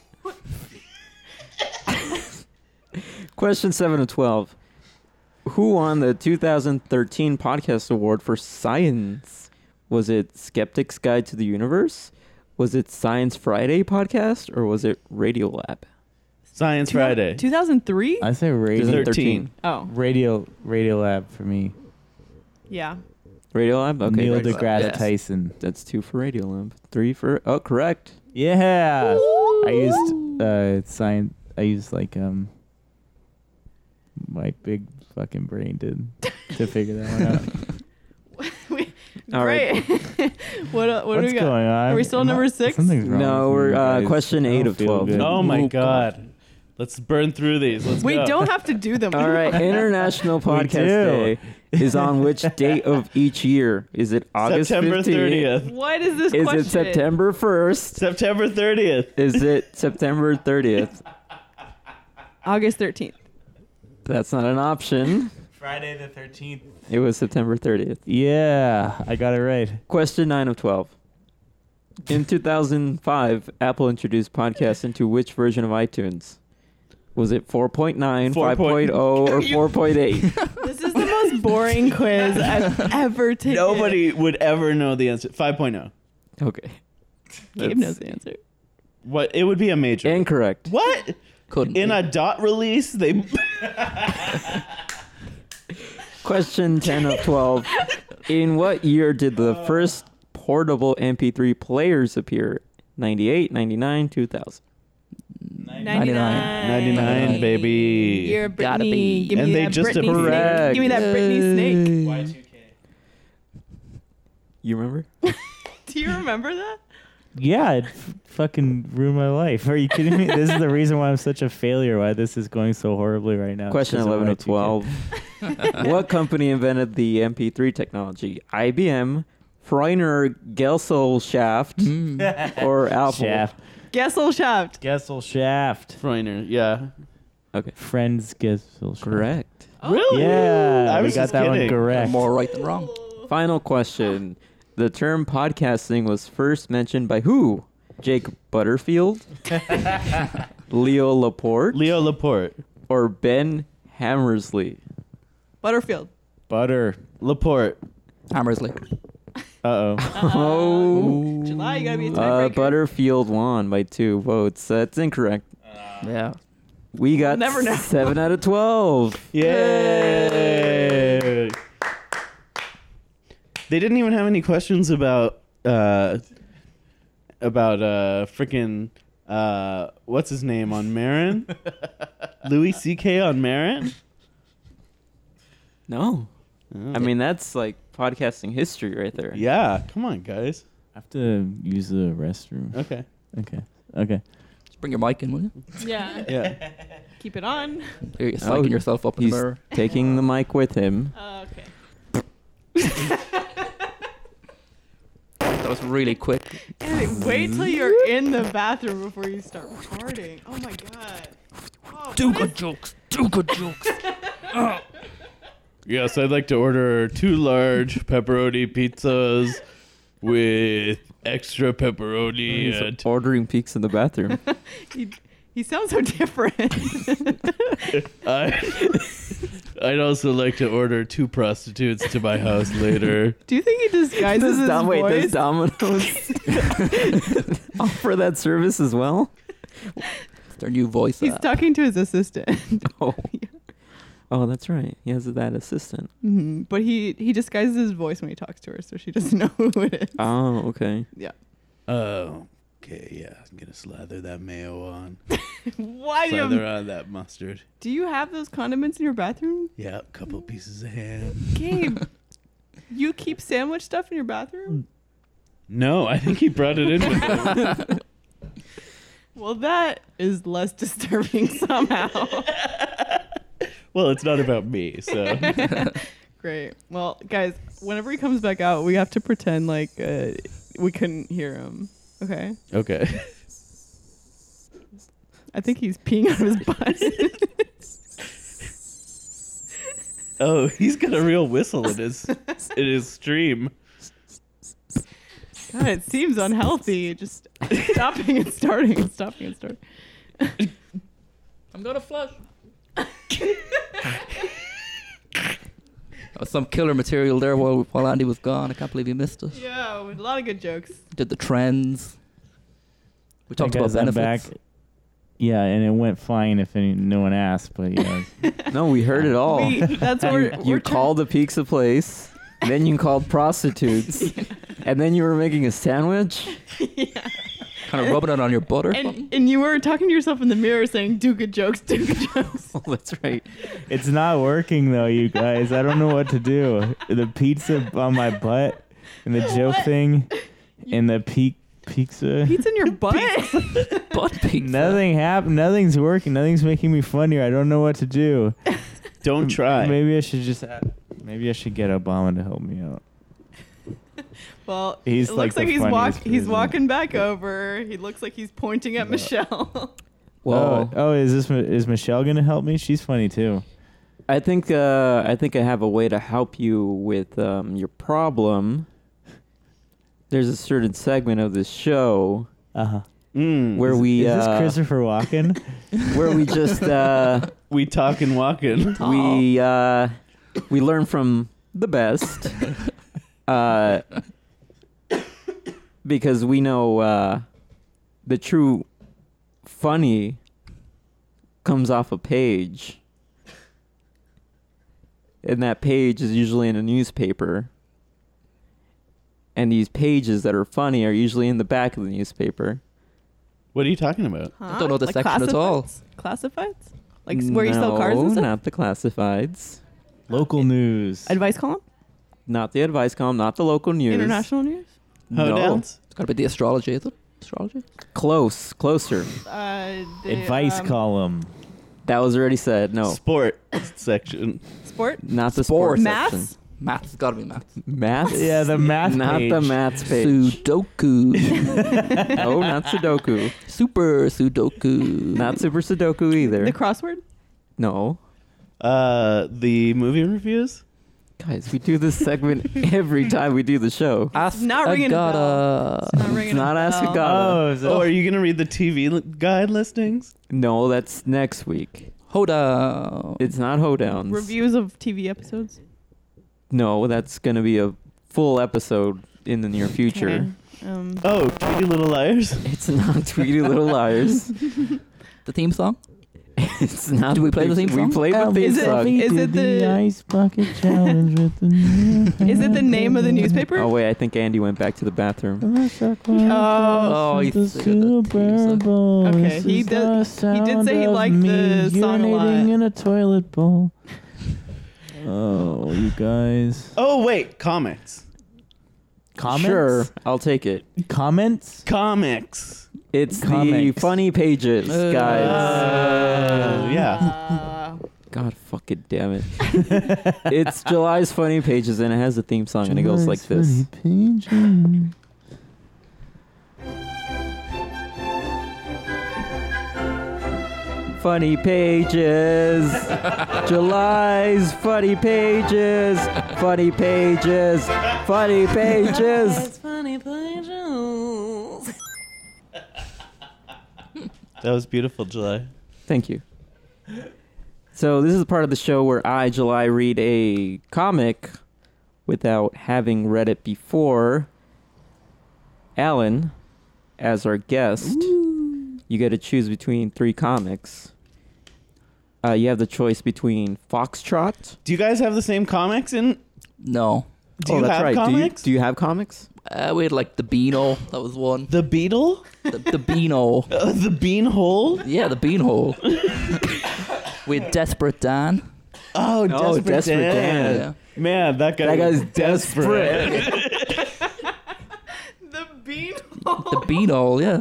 Question seven of twelve. Who won the two thousand thirteen Podcast Award for Science? Was it Skeptic's Guide to the Universe? Was it Science Friday podcast? Or was it Radiolab? Science Friday. two thousand three? I say radio, thirteen. Oh, radio, radio lab for me. yeah. Radiolab? Okay. Neil that's, deGrasse Yes. Tyson. that's two for Radiolab. Three for... Oh, correct. Yeah. I used uh science. I used like um my big fucking brain to to figure that one out. We- All right. Great. what uh, what do What's we got? going on? Are we still Am I- number six? Something's wrong No, with we're, you uh, guys. question I eight don't of feel twelve. good. Oh my Oh, god. Let's burn through these. Let's We go. don't have to do them. All right. International Podcast do. Day is on which date of each year? Is it August September fifteenth? thirtieth. What is this Is question? it September first? September thirtieth. Is it September thirtieth? August thirteenth. That's not an option. Friday the thirteenth. It was September thirtieth. Yeah, I got it right. Question nine of twelve. In two thousand five, Apple introduced podcasts into which version of iTunes? Was it four point nine, Four five point- point oh, or four point eight? This is the most boring quiz I've ever taken. Nobody would ever know the answer. five point oh. Okay. Gabe That's knows the answer. What? It would be a major. incorrect. What? couldn't. In be. a dot release, they. Question ten of twelve. In what year did the first portable M P three players appear? ninety-eight, ninety-nine, two thousand. ninety-nine. ninety-nine, baby. You're Britney. Gotta be. Give me And they that just Britney correct. snake. Give me that Britney snake. Y two K. You remember? Do you remember that? Yeah, it f- fucking ruined my life. Are you kidding me? This is the reason why I'm such a failure. Why this is going so horribly right now. Question Because eleven Y of two K. twelve. What company invented the M P three technology? I B M, Freunner Gesellschaft, Mm. or Apple? Shaft. Gesellschaft. Gesellschaft. Freiner, yeah. Okay. Friends Gesellschaft. Correct. Really? Yeah, I we was got just that kidding. one correct. More right than wrong. Final question. The term podcasting was first mentioned by who? Jake Butterfield, Leo Laporte, Leo Laporte. or Ben Hammersley? Butterfield. Butter. Laporte. Hammersley. Uh oh. Oh, July, you gotta be a uh, tiebreaker. Butterfield won by two votes. That's incorrect. Yeah. We got never know. seven out of twelve. Yay! They didn't even have any questions about uh about uh freaking uh what's his name on Marin? Louis C K on Marin? No. Oh. I mean, that's like podcasting history right there. Yeah, come on guys. I have to use the restroom. Okay. Okay. Okay. Just bring your mic in, will you? Yeah. Yeah. Keep it on. You're psyching Oh, yourself up in the He's mirror. taking the mic with him. Uh, okay. That was really quick. Andy, wait till you're in the bathroom before you start farting. Oh my god. Oh, Two what good is- jokes. Two good jokes. Yes, I'd like to order two large pepperoni pizzas with extra pepperoni. He's And ordering peaks in the bathroom. He, he sounds so different. I, I'd also like to order two prostitutes to my house later. Do you think he disguises his Dom- wait, voice? does Domino's offer that service as well? It's their new voice. He's app. talking to his assistant. Oh. Oh, that's right. He has that assistant. hmm But he he disguises his voice when he talks to her, so she doesn't know who it is. Oh, okay. Yeah. Oh, okay, yeah. I'm gonna slather that mayo on. Why do you Slather have, on that mustard. do you have those condiments in your bathroom, Yeah, a couple pieces of ham. Gabe? You keep sandwich stuff in your bathroom? No, I think he brought it in with him. Well, that is less disturbing somehow. Well, it's not about me, so. Great. Well, guys, whenever he comes back out, we have to pretend like uh, we couldn't hear him. Okay. Okay. I think he's peeing out of his butt. Oh, he's got a real whistle in his in his stream. God, it seems unhealthy. Just stopping and starting and stopping and starting. I'm gonna flush. Oh, some killer material there while while Andy was gone. I can't believe you missed it. Yeah, with a lot of good jokes. Did the trends. We talked Hey, about guys, I'm benefits. back. Yeah, and it went fine if any, no one asked, but yeah. No, we heard it all. We, that's what we're, You we're called the pizza place, then you called prostitutes, and then you were making a sandwich. Kind of rubbing it on your butter. and, and you were talking to yourself in the mirror saying, do good jokes, do good jokes. Oh, that's right. It's not working though, you guys. I don't know what to do. The pizza on my butt, and the joke What? thing, and the peak pizza. Pizza in your butt? Butt pizza. Nothing happened. Nothing's working. Nothing's making me funnier. I don't know what to do. Don't try. Maybe I should just. Add, maybe I should get Obama to help me out. Well, He's it like looks the like he's walk, funniest he's president. walking back over. He looks like he's pointing at Michelle. Well, oh, oh, is this is Michelle gonna help me? She's funny too. I think uh, I think I have a way to help you with um, your problem. There's a certain segment of this show Uh huh. Mm, where is- we Is this uh, Christopher Walken? where we just uh, we talk and walking. we uh, we learn from the best. Uh, because we know uh, the true funny comes off a page. And that page is usually in a newspaper. And these pages that are funny are usually in the back of the newspaper. What are you talking about? Huh? don't know this section at all. classifieds? Classifieds? Like s- where you sell cars and No, stuff? not the classifieds. Local news. Advice column? Not the advice column, not the local news. International news? No. Hoedowns? It's gotta be the astrology, is it? Astrology? Close, closer. Uh, the, Advice um, column. That was already said. No, Sport section. Sport? not the Sport. sports Maths? section. Maths. It's gotta be maths. Maths? Yeah, the math Not page. the maths page. Sudoku. No, not Sudoku. Super Sudoku. Not Super Sudoku either. The crossword? No. Uh, the movie reviews? Guys, we do this segment every time we do the show. Ask not ringing a bell. Agata. Not ringing It's not a Ask bell. Agata. Oh, is it- Oh, are you going to read the T V li- guide listings? No, that's next week. Hoda. It's not Hoedowns. Reviews of T V episodes? No, that's going to be a full episode in the near future. Okay. Um, Oh, Tweety Little Liars? It's not Tweety Little Liars. The theme song? It's not. Do we play the theme song? We played the Um, theme is it- song. is it the- ice bucket challenge with the new is it the name of the newspaper? Oh wait, I think Andy went back to the bathroom. Oh. Oh, he's thinking of the theme song. Okay, he did- he did say he liked the song a lot. urinating in a toilet bowl. Oh, you guys. Oh, wait, comics. Comments? Sure, I'll take it. Comments? Comics. It's the Comics. funny pages, Uh, guys. Uh, yeah. Uh, God fucking damn it. It's July's funny pages and it has a theme song and it goes like this. Funny pages. July's funny pages. Funny pages. Funny pages. That was beautiful, July. Thank you. So this is the part of the show where I, July, read a comic without having read it before. Alan, as our guest, you get to choose between three comics. Uh, you have the choice between Foxtrot. Do you guys have the same comics in? No. Do oh, you that's have right. comics? Do you, do you have comics? Uh, we had like the Beano. That was one. The Beetle? The, the Beano. Uh, the Beanhole? Yeah, the Beanhole. We had Desperate Dan. Oh, Oh, Desperate, Desperate Dan. Dan. Yeah. Man, that guy That was guy's desperate. The bean. The Beano, yeah.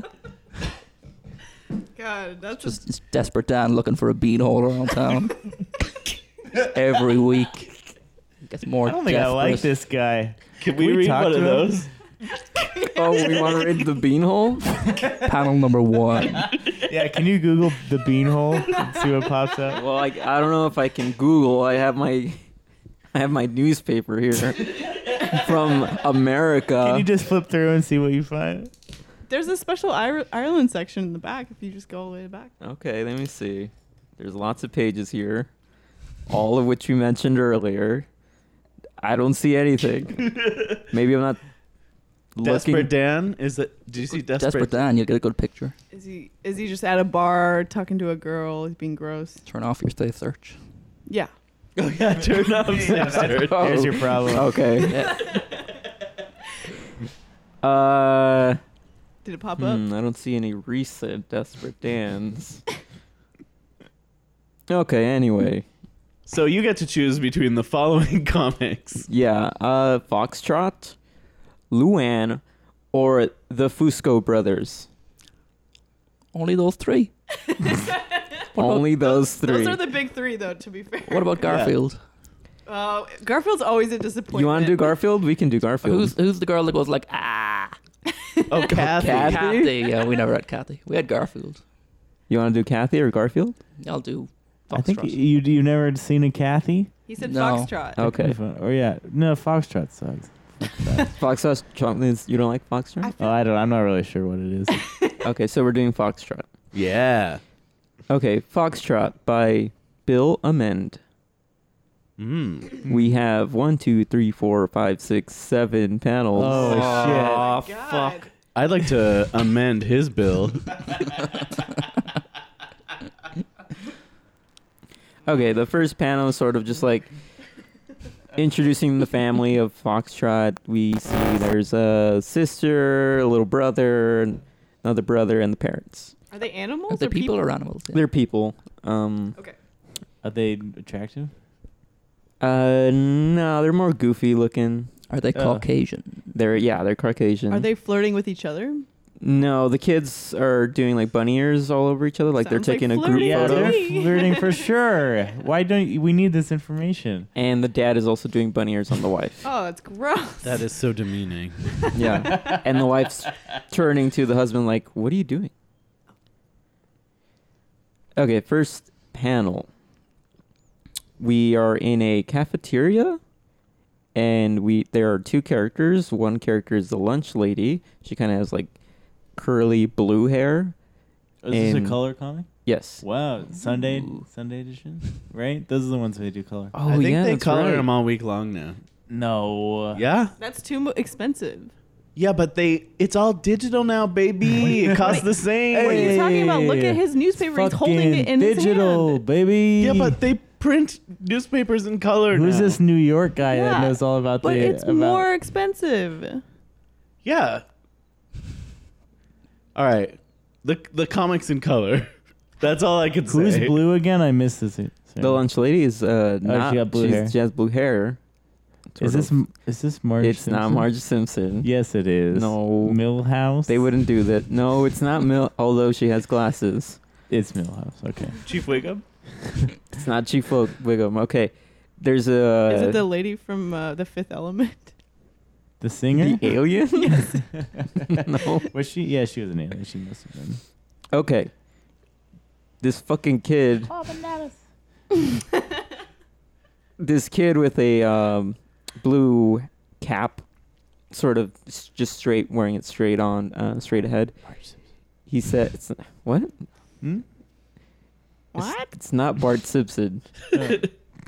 God, that's just. Just it's Desperate Dan looking for a beanhole around town. Every week. Gets more I don't think I desperate. like this guy. Can we, we read talk one to of him? those? Oh, we want to read the beanhole? Panel number one. Yeah, can you Google the beanhole and see what pops up? Well, I, I don't know if I can Google. I have my I have my newspaper here from America. Can you just flip through and see what you find? There's a special Ir- Ireland section in the back if you just go all the way back. Okay, let me see. There's lots of pages here, all of which you mentioned earlier. I don't see anything. Maybe I'm not Desperate looking. Dan? Is it? Did you see Desperate, Desperate Dan, you'll get a good picture. Is he is he just at a bar talking to a girl? He's being gross. Turn off your safe search. Yeah. Oh yeah, turn off Safe Oh. Here's your problem. Okay. Yeah. Uh, Did it pop up? hmm, I don't see any recent Desperate Dans. Okay, anyway. So you get to choose between the following comics. Yeah, uh, Foxtrot, Luan, or the Fusco Brothers. Only those three. Only those three. Those are the big three, though. To be fair. What about Garfield? Uh, Garfield's always a disappointment. You want to do Garfield? We can do Garfield. Who's who's the girl that goes like ah? Oh, Kathy. Kathy? Kathy. Yeah, we never had Kathy. We had Garfield. You want to do Kathy or Garfield? I'll do. I think Foxtrot. you you never seen a Kathy? He said No. Foxtrot. Okay. Or yeah, no, Foxtrot sucks. Foxtrot is you don't like Foxtrot? Oh, I don't. I'm not really sure what it is. Okay, so we're doing Foxtrot. Yeah. Okay, Foxtrot by Bill Amend. Mm. We have one, two, three, four, five, six, seven panels. Oh, shit. Aw, God. fuck. I'd like to amend his bill. Okay, the first panel is sort of just like introducing the family of Foxtrot. We see there's a sister, a little brother, another brother, and the parents. Are they animals Are they or people or animals? Yeah. They're people. Um, Okay. Are they attractive? uh, no, they're more goofy looking. Are they Oh. Caucasian? They're yeah, they're Caucasian. Are they flirting with each other? No, the kids are doing like bunny ears all over each other, like Sounds they're like taking a group flirting. Yeah, to photo. they're me. flirting for sure. Why don't you, we need this information? And the dad is also doing bunny ears on the wife. Oh, that's gross. That is so demeaning. Yeah. And the wife's turning to the husband like, "What are you doing?" Okay, first panel. We are in a cafeteria and we there are two characters. One character is the lunch lady. She kind of has like curly blue hair. Is this And- a color comic? Yes. Wow, Sunday Ooh. Sunday edition, right? Those are the ones they do color. Oh, I think yeah, they that's color right. them all week long now. No. Yeah? That's too mo- expensive. Yeah, but they it's all digital now, baby. It costs the same. What are you talking about? Look Hey, at his newspaper. He's holding Fucking it in digital, his hand. baby. Yeah, but they print newspapers in color Who's now. this New York guy that Yeah, knows all about But the? it's about, more expensive. Yeah. All right. The the comics in color. That's all I can Who's say. blue again? I missed this. Sorry. The lunch lady is uh she not got blue she's- hair. she has blue hair. Is Sort this of. M- is this Marge? It's not Simpson? Marge Simpson. Yes, it is. No. Millhouse. They wouldn't do that. No, it's not Mill. Although she has glasses, It's Millhouse. Okay. Chief Wiggum? it's not Chief Wig- Wiggum. Okay, there's a Is it the lady from uh, The Fifth Element? The singer. the alien. Yes. No. Was she? Yeah, she was an alien. She must have been. Okay. This fucking kid. Oh, bananas. This kid with a um, blue cap, sort of s- just straight, wearing it straight on, uh, straight ahead. He said, it's, "What? Hmm? What? It's not Bart Simpson." Oh.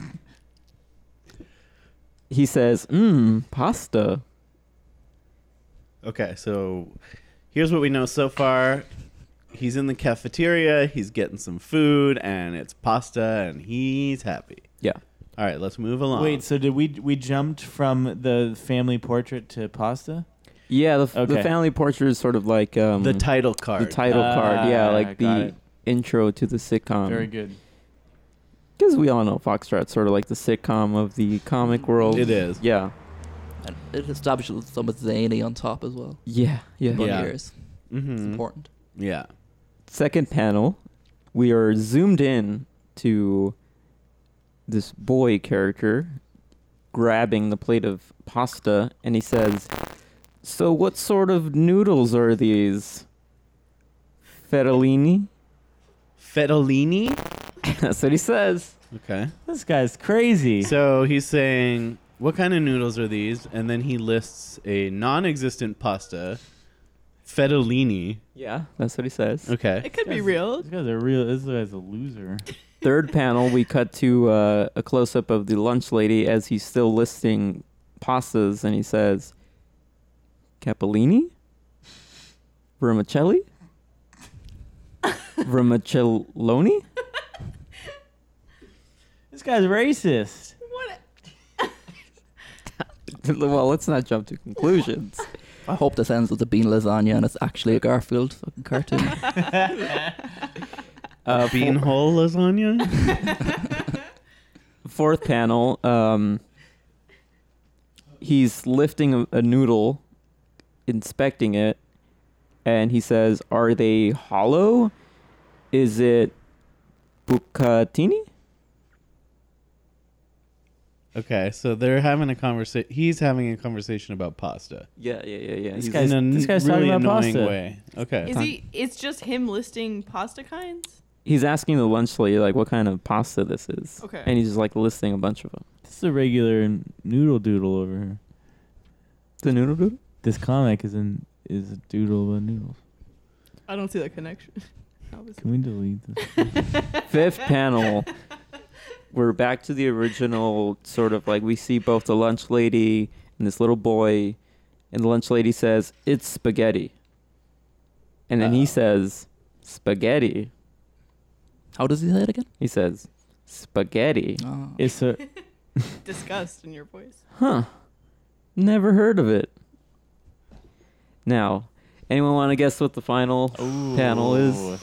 He says, "Mmm, pasta." Okay, so here's what we know so far. he's in the cafeteria. He's getting some food, and it's pasta, and he's happy. Yeah. All right, let's move along. Wait, so did we we jumped from the family portrait to pasta? Yeah, the, f- Okay. the family portrait is sort of like um, the title card. the title card. Yeah, Ah, like got the it. intro to the sitcom. Very good. Because we all know Foxtrot's sort of like the sitcom of the comic world. It is. Yeah. And it establishes some with zany on top as well. Yeah. Yeah. Bunny Yeah. ears. Mm-hmm. It's important. Yeah. Second panel, we are zoomed in to this boy character grabbing the plate of pasta, and he says, "So what sort of noodles are these? Fettuccine?" Fettuccine. That's what he says. Okay. This guy's crazy. So he's saying, "What kind of noodles are these?" And then he lists a non-existent pasta, fettuccine. Yeah, that's what he says. Okay. It could be real. This guy's a real. This guy's a loser. Third panel, we cut to uh, a close-up of the lunch lady as he's still listing pastas, and he says, "Capellini? Vermicelli? Vermicelloni?" This guy's racist. Well, let's not jump to conclusions. I hope this ends with a bean lasagna and it's actually a Garfield fucking cartoon. Uh, Bean hole lasagna. Fourth panel, um, he's lifting a, a noodle, inspecting it, and he says, "Are they hollow? Is it bucatini?" Okay, so they're having a conversation. He's having a conversation about pasta. Yeah, yeah, yeah, yeah. This He's- guy's- in a this guy's really talking about annoying pasta. way. Okay. Is he? It's just him listing pasta kinds. he's asking the lunch lady like what kind of pasta this is. Okay. And he's just like listing a bunch of them. This is a regular n- noodle doodle over here. The noodle doodle? This comic is in is a doodle of noodles. I don't see the connection. That was- Can we delete this? Fifth panel. We're back to the original sort of like we see both the lunch lady and this little boy, and the lunch lady says, "It's spaghetti." And then he Uh-oh. says, "Spaghetti." How does he say it again? He says, "Spaghetti." Oh. It's a disgust in your voice. Huh. Never heard of it. Now, anyone want to guess what the final panel is?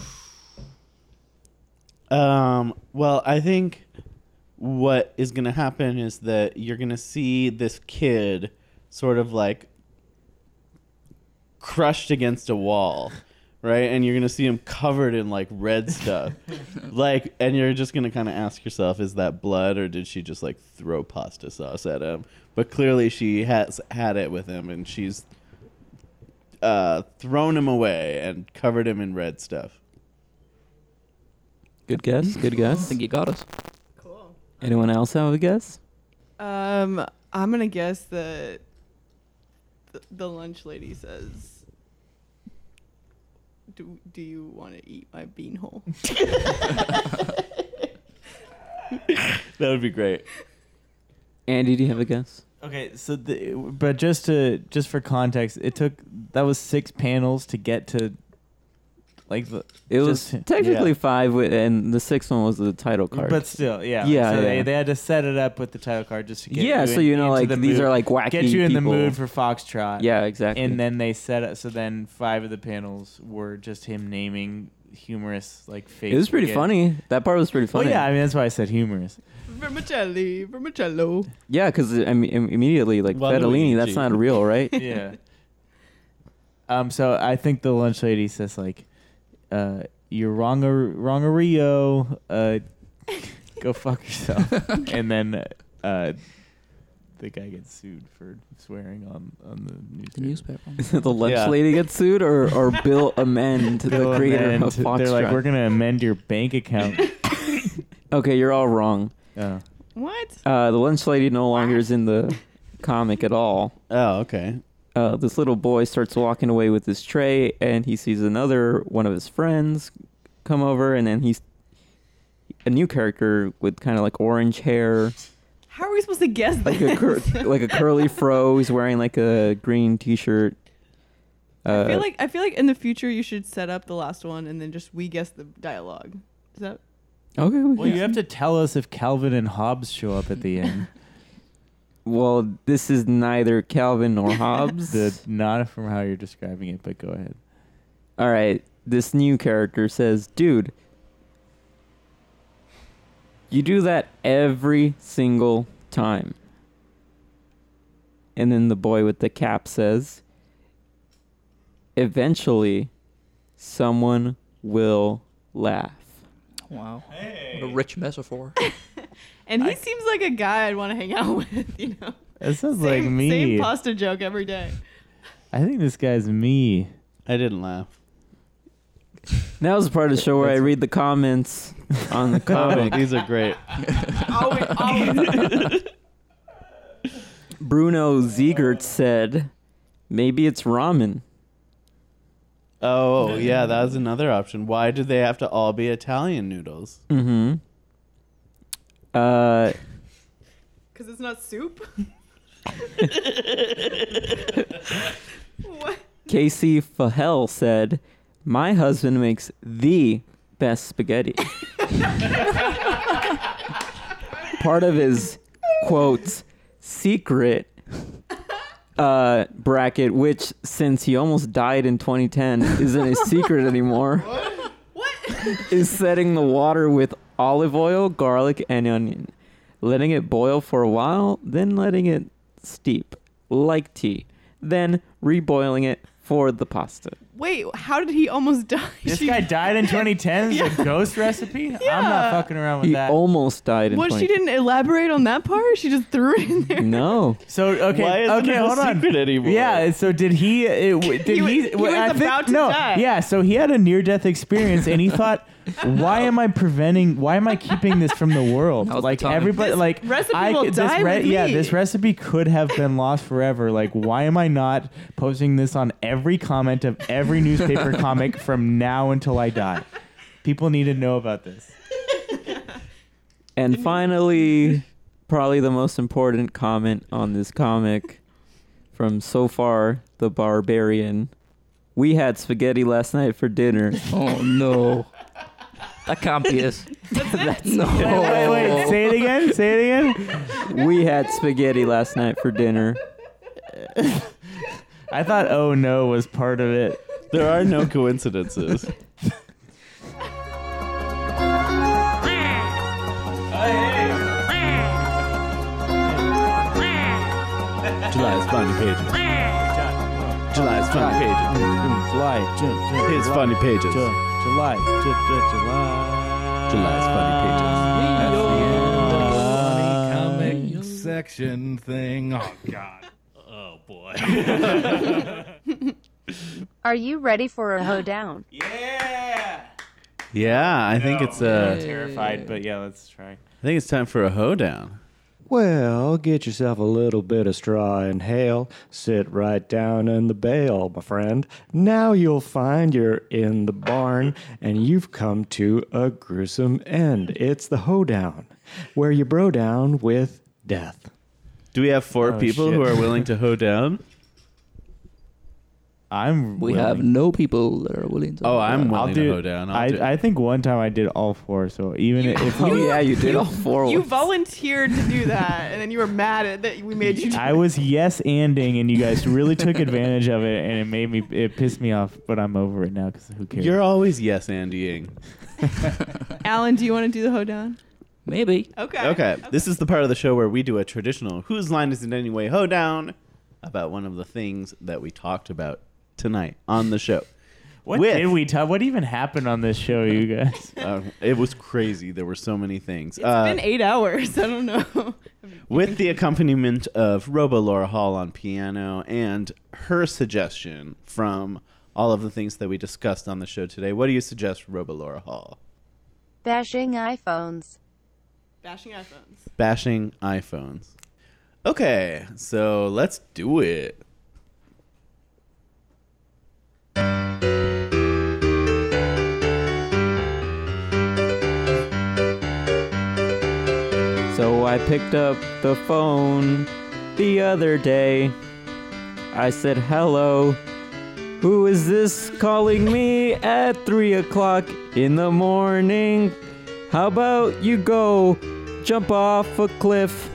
Um, well, I think what is going to happen is that you're going to see this kid sort of like crushed against a wall, right? And you're going to see him covered in like red stuff. like, and you're just going to kind of ask yourself, is that blood or did she just like throw pasta sauce at him? But clearly she has had it with him and she's uh, thrown him away and covered him in red stuff. Good guess. Good I guess. think you got it. Cool. Anyone else have a guess? Um, I'm gonna guess that the, the lunch lady says, "Do do you want to eat my beanhole?" That would be great. Andy, do you have a guess? okay. So, the, but just to just for context, it took that was six panels to get to like the. It was just- technically yeah. five, wi- and the sixth one was the title card. But still, yeah. Yeah, So yeah. They, they had to set it up with the title card just to get yeah, you so in- you know, into like the these mood, are like wacky get you in people. the mood for Foxtrot. Yeah, exactly. And then they set it so then five of the panels were just him naming humorous like fake. it was pretty spaghetti. funny. That part was pretty Well, funny. yeah, I mean that's why I said humorous. Vermicelli, vermicello. Yeah, because I mean, im- immediately like Waluigi. fettuccine, that's not real, right? Yeah. Um. So I think the lunch lady says like, uh, "You're wrong, wrong, Rio. Uh, go fuck yourself." And then, uh, the guy gets sued for swearing on on the The newspaper. newspaper. the lunch Yeah. lady gets sued, or or Bill Amend, Bill the creator amend- of Foxtrot. They're like, "We're gonna amend your bank account." Okay, you're all wrong. Oh. What? Uh, the lunch lady no longer is in the comic at all. Oh, okay. Uh, this little boy starts walking away with his tray, and he sees another one of his friends come over, and then he's a new character with kind of like orange hair, How are we supposed to guess like a cur- that? like a curly fro. He's wearing like a green T-shirt. Uh, I feel like I feel like in the future you should set up the last one and then just we guess the dialogue. Is that okay. we Well, can- you have to tell us if Calvin and Hobbes show up at the end. well, this is neither Calvin nor Hobbes. the, not from how you're describing it, but go ahead. All right. This new character says, dude, you do that every single time. And then the boy with the cap says, eventually, someone will laugh. Wow. What a rich metaphor. And he I- seems like a guy I'd want to hang out with, you know. That sounds Same, like me. Same pasta joke every day. I think this guy's me. I didn't laugh. That was the part of the show where I read the comments on the Oh, comic. these are great. always, always. Bruno Ziegert said, maybe it's ramen. Oh, yeah, that was another option. Why do they have to all be Italian noodles? Mm-hmm. Uh, Because it's not soup? What? Casey Fahel said, my husband makes the best spaghetti. Part of his, quotes, secret uh, bracket, which since he almost died in twenty ten isn't a secret anymore, What? is setting the water with olive oil, garlic, and onion. Letting it boil for a while, then letting it steep, like tea. Then reboiling it for the pasta. Wait, how did he almost die? This She- guy died in twenty ten. Is a ghost recipe? I'm not Yeah. fucking around with He that. almost died in What, twenty she didn't elaborate on that part? She just threw it in there? No. So okay, Why isn't okay, it a hold on. secret anymore? Yeah. So did he? It, w- did He was- he? he well, was I think- about to no. die. Yeah. So he had a near-death experience, and he thought, "Why am I preventing? Why am I keeping this from the world? Now's the Like time. everybody, This like recipe I, will this die with yeah, me. this recipe could have been lost forever. Like, why am I not posting this on every comment of every newspaper comic from now until I die? People need to know about this." And finally, probably the most important comment on this comic from so far, the Barbarian. We had spaghetti last night for dinner. Oh, no. That can't be it. No. Wait, wait, wait. Say it again. Say it again. We had spaghetti last night for dinner. I thought "oh no" was part of it. There are no coincidences. July's funny pages. July's funny pages. July. His funny pages. July. July. July's funny pages. Comic section thing. Oh God. Oh boy. Are you ready for a hoedown? Yeah. Yeah, I think it's uh, Terrified, but yeah, let's try. I think it's time for a hoedown. Well, get yourself a little bit of straw and hail. Sit right down in the bale, my friend. Now you'll find you're in the barn and you've come to a gruesome end. It's the hoedown, where you bro down with death. Do we have four Oh, people shit. who are willing to hoe down? I'm. We willing. have no people that are willing to. Oh, I'm I'll willing do. to hoe down. I'll I do it. I think one time I did all four. So even if Oh, yeah, you did all four. You ones. volunteered to do that, and then you were mad at that we made you do I was yes anding, and you guys really took advantage of it, and it made me. It pissed me off, but I'm over it now because who cares? You're always yes Andying. Alan, do you want to do the hoedown? Maybe. Okay. Okay, this is the part of the show where we do a traditional whose line is it anyway hoedown about one of the things that we talked about tonight on the show. What With- did we talk? What even happened on this show, you guys? Uh, it was crazy. There were so many things. It's Uh, been eight hours. I don't know. with the accompaniment of Robo Laura Hall on piano and her suggestion from all of the things that we discussed on the show today. What do you suggest, Robo Laura Hall? Bashing iPhones. Bashing iPhones. Bashing iPhones. Okay, so let's do it. So I picked up the phone the other day. I said hello Who is this calling me at three o'clock in the morning? How about you go jump off a cliff?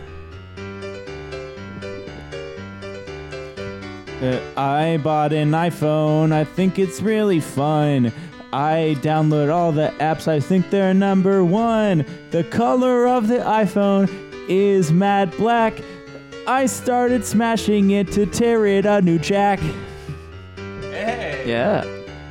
Uh, I bought an iPhone. I think it's really fun. I download all the apps. I think they're number one. The color of the iPhone is matte black. I started smashing it to tear it a new jack. Hey. Yeah.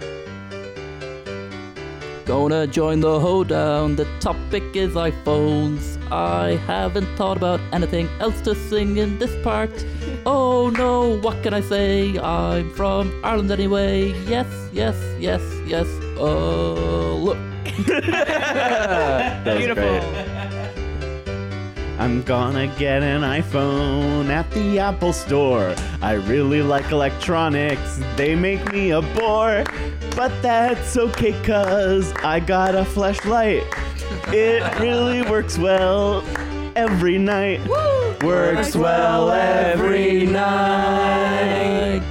Gonna join the hoedown. The topic is iPhones. I haven't thought about anything else to sing in this part. Oh no, what can I say? I'm from Ireland anyway. Yes, yes, yes, yes. Oh, look. That was Beautiful. great. I'm gonna get an iPhone at the Apple Store. I really like electronics, they make me a bore. But that's okay, cause I got a flashlight. It really works well every night. Woo! Works well every night.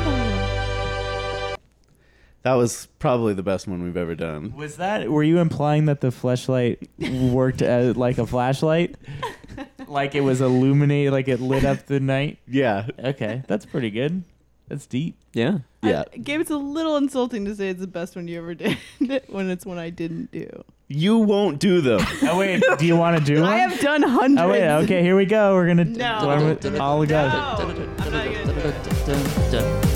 That was probably the best one we've ever done. Was that? Were you implying that the flashlight worked as like a flashlight? Like it was illuminated, like it lit up the night? Yeah. Okay, that's pretty good. That's deep. Yeah. Yeah. I, Gabe, it's a little insulting to say it's the best one you ever did when it's one I didn't do. You won't do them. Oh wait, do you want to do one? I have done hundreds. Oh wait, okay, here we go. We're gonna. No. All we got. No. I'm not gonna do it.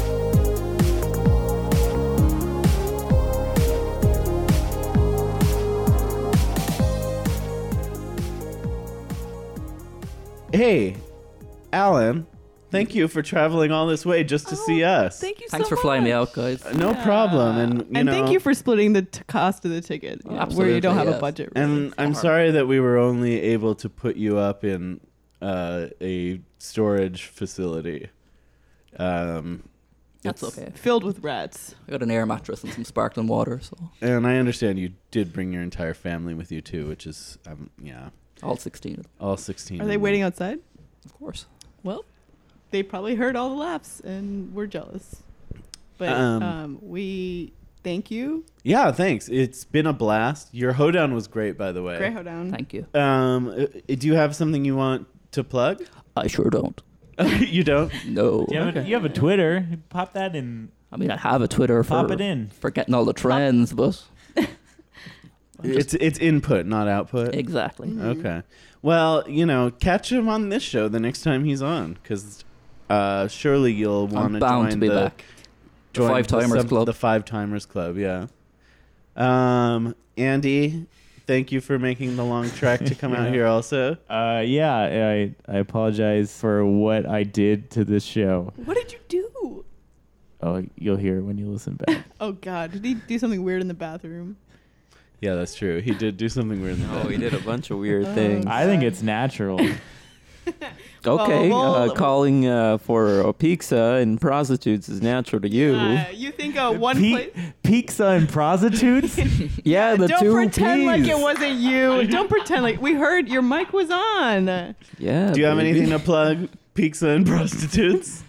Hey, Alan, thank you for traveling all this way just to see us. Thank you so Thanks for much. flying me out, guys. No problem. And, you and know, thank you for splitting the t- cost of the ticket, Oh, yeah, where you don't have absolutely, a yes. budget. And I'm sorry that we were only able to put you up in uh, a storage facility. Um, That's it's- okay. Filled with rats. I got an air mattress and some sparkling water, so And I understand you did bring your entire family with you too, which is, um, yeah, all sixteen of them, all sixteen. Are of they them. waiting outside? of course. Well, they probably heard all the laughs and we're jealous. But Um, um, we thank you. Yeah, thanks. It's been a blast. Your hoedown was great, by the way. Great hoedown. Thank you. Um, uh, do you have something you want to plug? I sure don't. You don't? No. You have, a, you have a Twitter. Pop that in. I mean, I have a Twitter for Pop it in. for getting all the trends, but It's it's input, not output. exactly. Okay. Well, you know, catch him on this show the next time he's on, because uh, surely you'll want I'm to bound join to be the back. The join Five Timers sub- Club. The Five Timers Club, yeah. Um, Andy, thank you for making the long trek to come out Yeah. here. Also, Uh, yeah, I I apologize for what I did to this show. What did you do? Oh, you'll hear it when you listen back. Oh, God. Did he do something weird in the bathroom? yeah, that's true. He did do something weird. In the Oh, he did a bunch of weird Oh. things. I think it's natural. Okay, Well, well, uh, calling uh, for a pizza and prostitutes is natural to you. Uh, you think uh, one Pe- place... Pizza and prostitutes? yeah, the Don't two pretend like Ps. it wasn't you. Don't pretend like... We heard your mic was on. Yeah. Do you have baby. anything to plug? Pizza and prostitutes.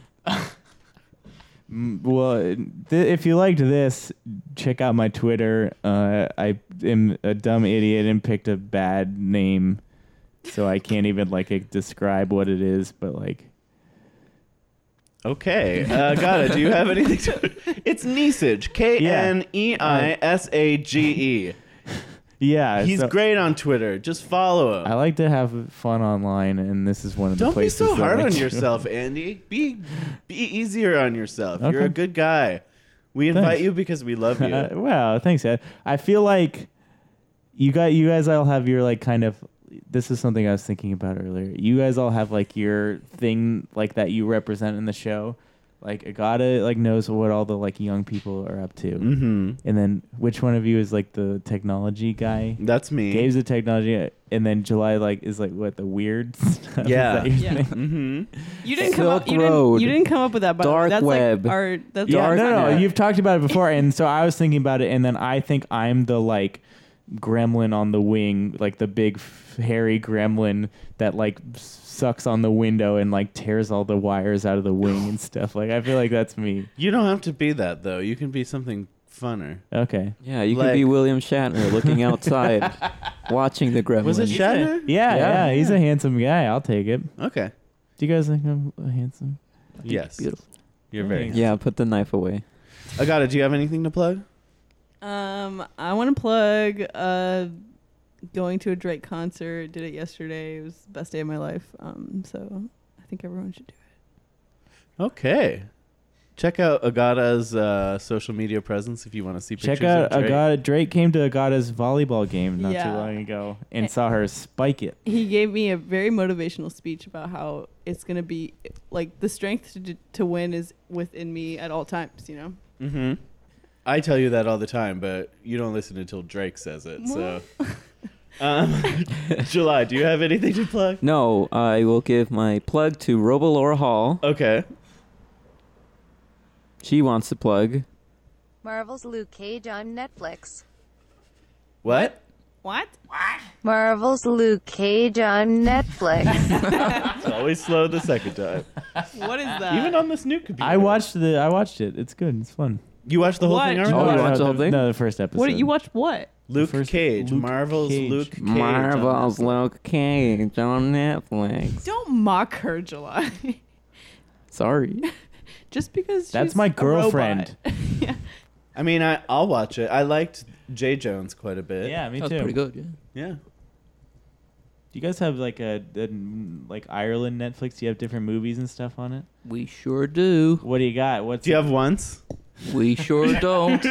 Mm, Well, th- if you liked this, check out my Twitter. Uh, I am a dumb idiot and picked a bad name, so I can't even like e- describe what it is. But like, Okay, uh, got it. Do you have anything to... It's Neisage, K N E I S A G E. yeah, He's so great on Twitter. Just follow him. I like to have fun online, and this is one of the Don't be places. so that hard I on do. yourself, Andy. Be be easier on yourself. You're Okay. a good guy. We invite Thanks. you because we love you. Uh, well, thanks, Ed. I feel like you got you guys all have your like kind of. This is something I was thinking about earlier. You guys all have like your thing like that you represent in the show. Like Agata like knows what all the like young people are up to. Mm-hmm. And then which one of you is like the technology guy? That's me. Gabe's the technology, and then July like is like what the weird stuff. Is Yeah. that your Yeah. thing? Mm-hmm. You didn't come up... Silk You didn't, Road. you didn't come up with that, by the way. Dark That's web. Like our, that's Yeah, dark no, no, web. you've talked about it before, and so I was thinking about it, and then I think I'm the like gremlin on the wing, like the big f- hairy gremlin that like sucks on the window and like tears all the wires out of the wing and stuff. Like I feel like that's me. You don't have to be that though. You can be something funner. Okay. Yeah, you Like- could be William Shatner looking outside, watching the gremlin. Was it Shatner? Yeah, yeah, Yeah. he's a handsome guy. I'll take it. Okay. Do you guys think I'm handsome? Yes. Beautiful. You're very. Thanks. Yeah, put the knife away. Agata, do you have anything to plug? Um, I want to plug uh, going to a Drake concert. Did it yesterday. It was the best day of my life. Um, so I think everyone should do it. Okay. Check out Agata's uh, social media presence if you want to see pictures Check out of Drake. Agata. Drake came to Agata's volleyball game not too Yeah. long ago and saw her spike it. He gave me a very motivational speech about how it's gonna be like the strength to to win is within me at all times. You know. Mm-hmm. I tell you that all the time, but you don't listen until Drake says it. So, um, July, do you have anything to plug? No, I will give my plug to Robo-Laura Hall. Okay. She wants to plug. Marvel's Luke Cage on Netflix. What? What? Marvel's Luke Cage on Netflix. It's always slow the second time. What is that? Even on this new computer. I watched the. I watched it. It's good. It's fun. You watched the whole What? thing Oh, already? you no, watched no, the whole thing? No, the first episode. What you watched? What? Luke first- Cage. Luke Marvel's Cage. Luke Cage. Marvel's on Netflix. Luke Cage on Netflix. Don't mock her, July. Sorry. Just because That's she's my a girlfriend. robot. Yeah. I mean, I, I'll watch it. I liked Jay Jones quite a bit. Yeah, me That's too. pretty good. Yeah. Yeah. Do you guys have like a, a like Ireland Netflix? Do you have different movies and stuff on it? We sure do. What do you got? What's Do you have once? We sure don't.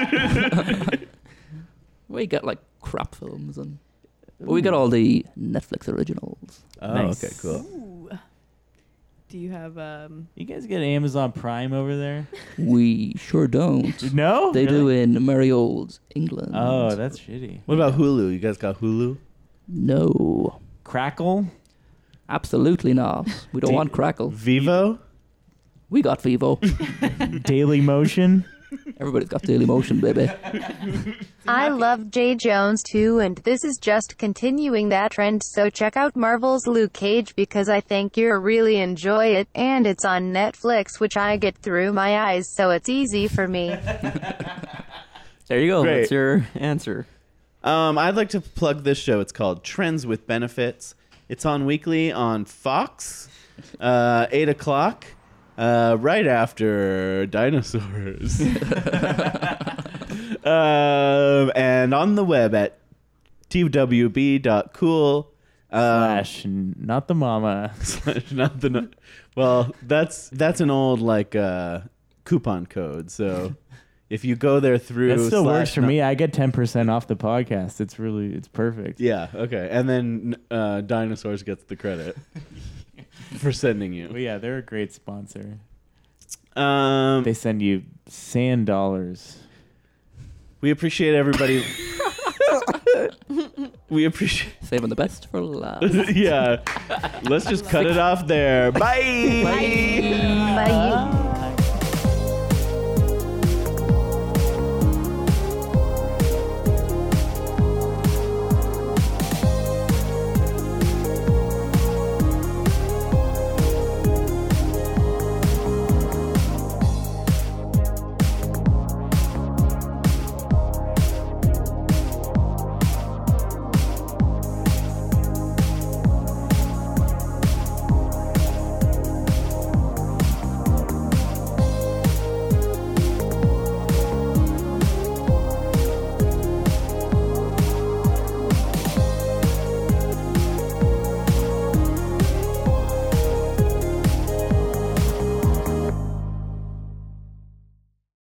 We got like crap films and but we got all the Netflix originals. Oh, Nice. okay, cool. Ooh. Do you have um? You guys get Amazon Prime over there? We sure don't. No, They do Really? in merry old England. Oh, that's shitty. What about Hulu? You guys got Hulu? No, Crackle. absolutely not. We don't Da- want Crackle. Vivo? We got Vivo. Daily Motion. Everybody's got Daily Motion, baby. I love Jay Jones too, and this is just continuing that trend, so check out Marvel's Luke Cage because I think you'll really enjoy it, and it's on Netflix, which I get through my eyes, so it's easy for me. There you go. Great. That's your answer. Um, I'd like to plug this show. It's called Trends with Benefits. It's on weekly on Fox, uh, eight o'clock, uh, right after Dinosaurs. um, and on the web at t w b dot cool. Um, Slash, n- not the mama. slash not the no- well, that's that's an old like uh, coupon code. So if you go there through, That still works slash for not- me. I get ten percent off the podcast. It's really, it's perfect. Yeah, okay. And then uh, Dinosaurs gets the credit for sending But you. yeah, they're a great sponsor. Um, They send you sand dollars. we appreciate everybody. we appreciate. Saving the best for last. Yeah. Let's just cut it off there. Bye. Bye.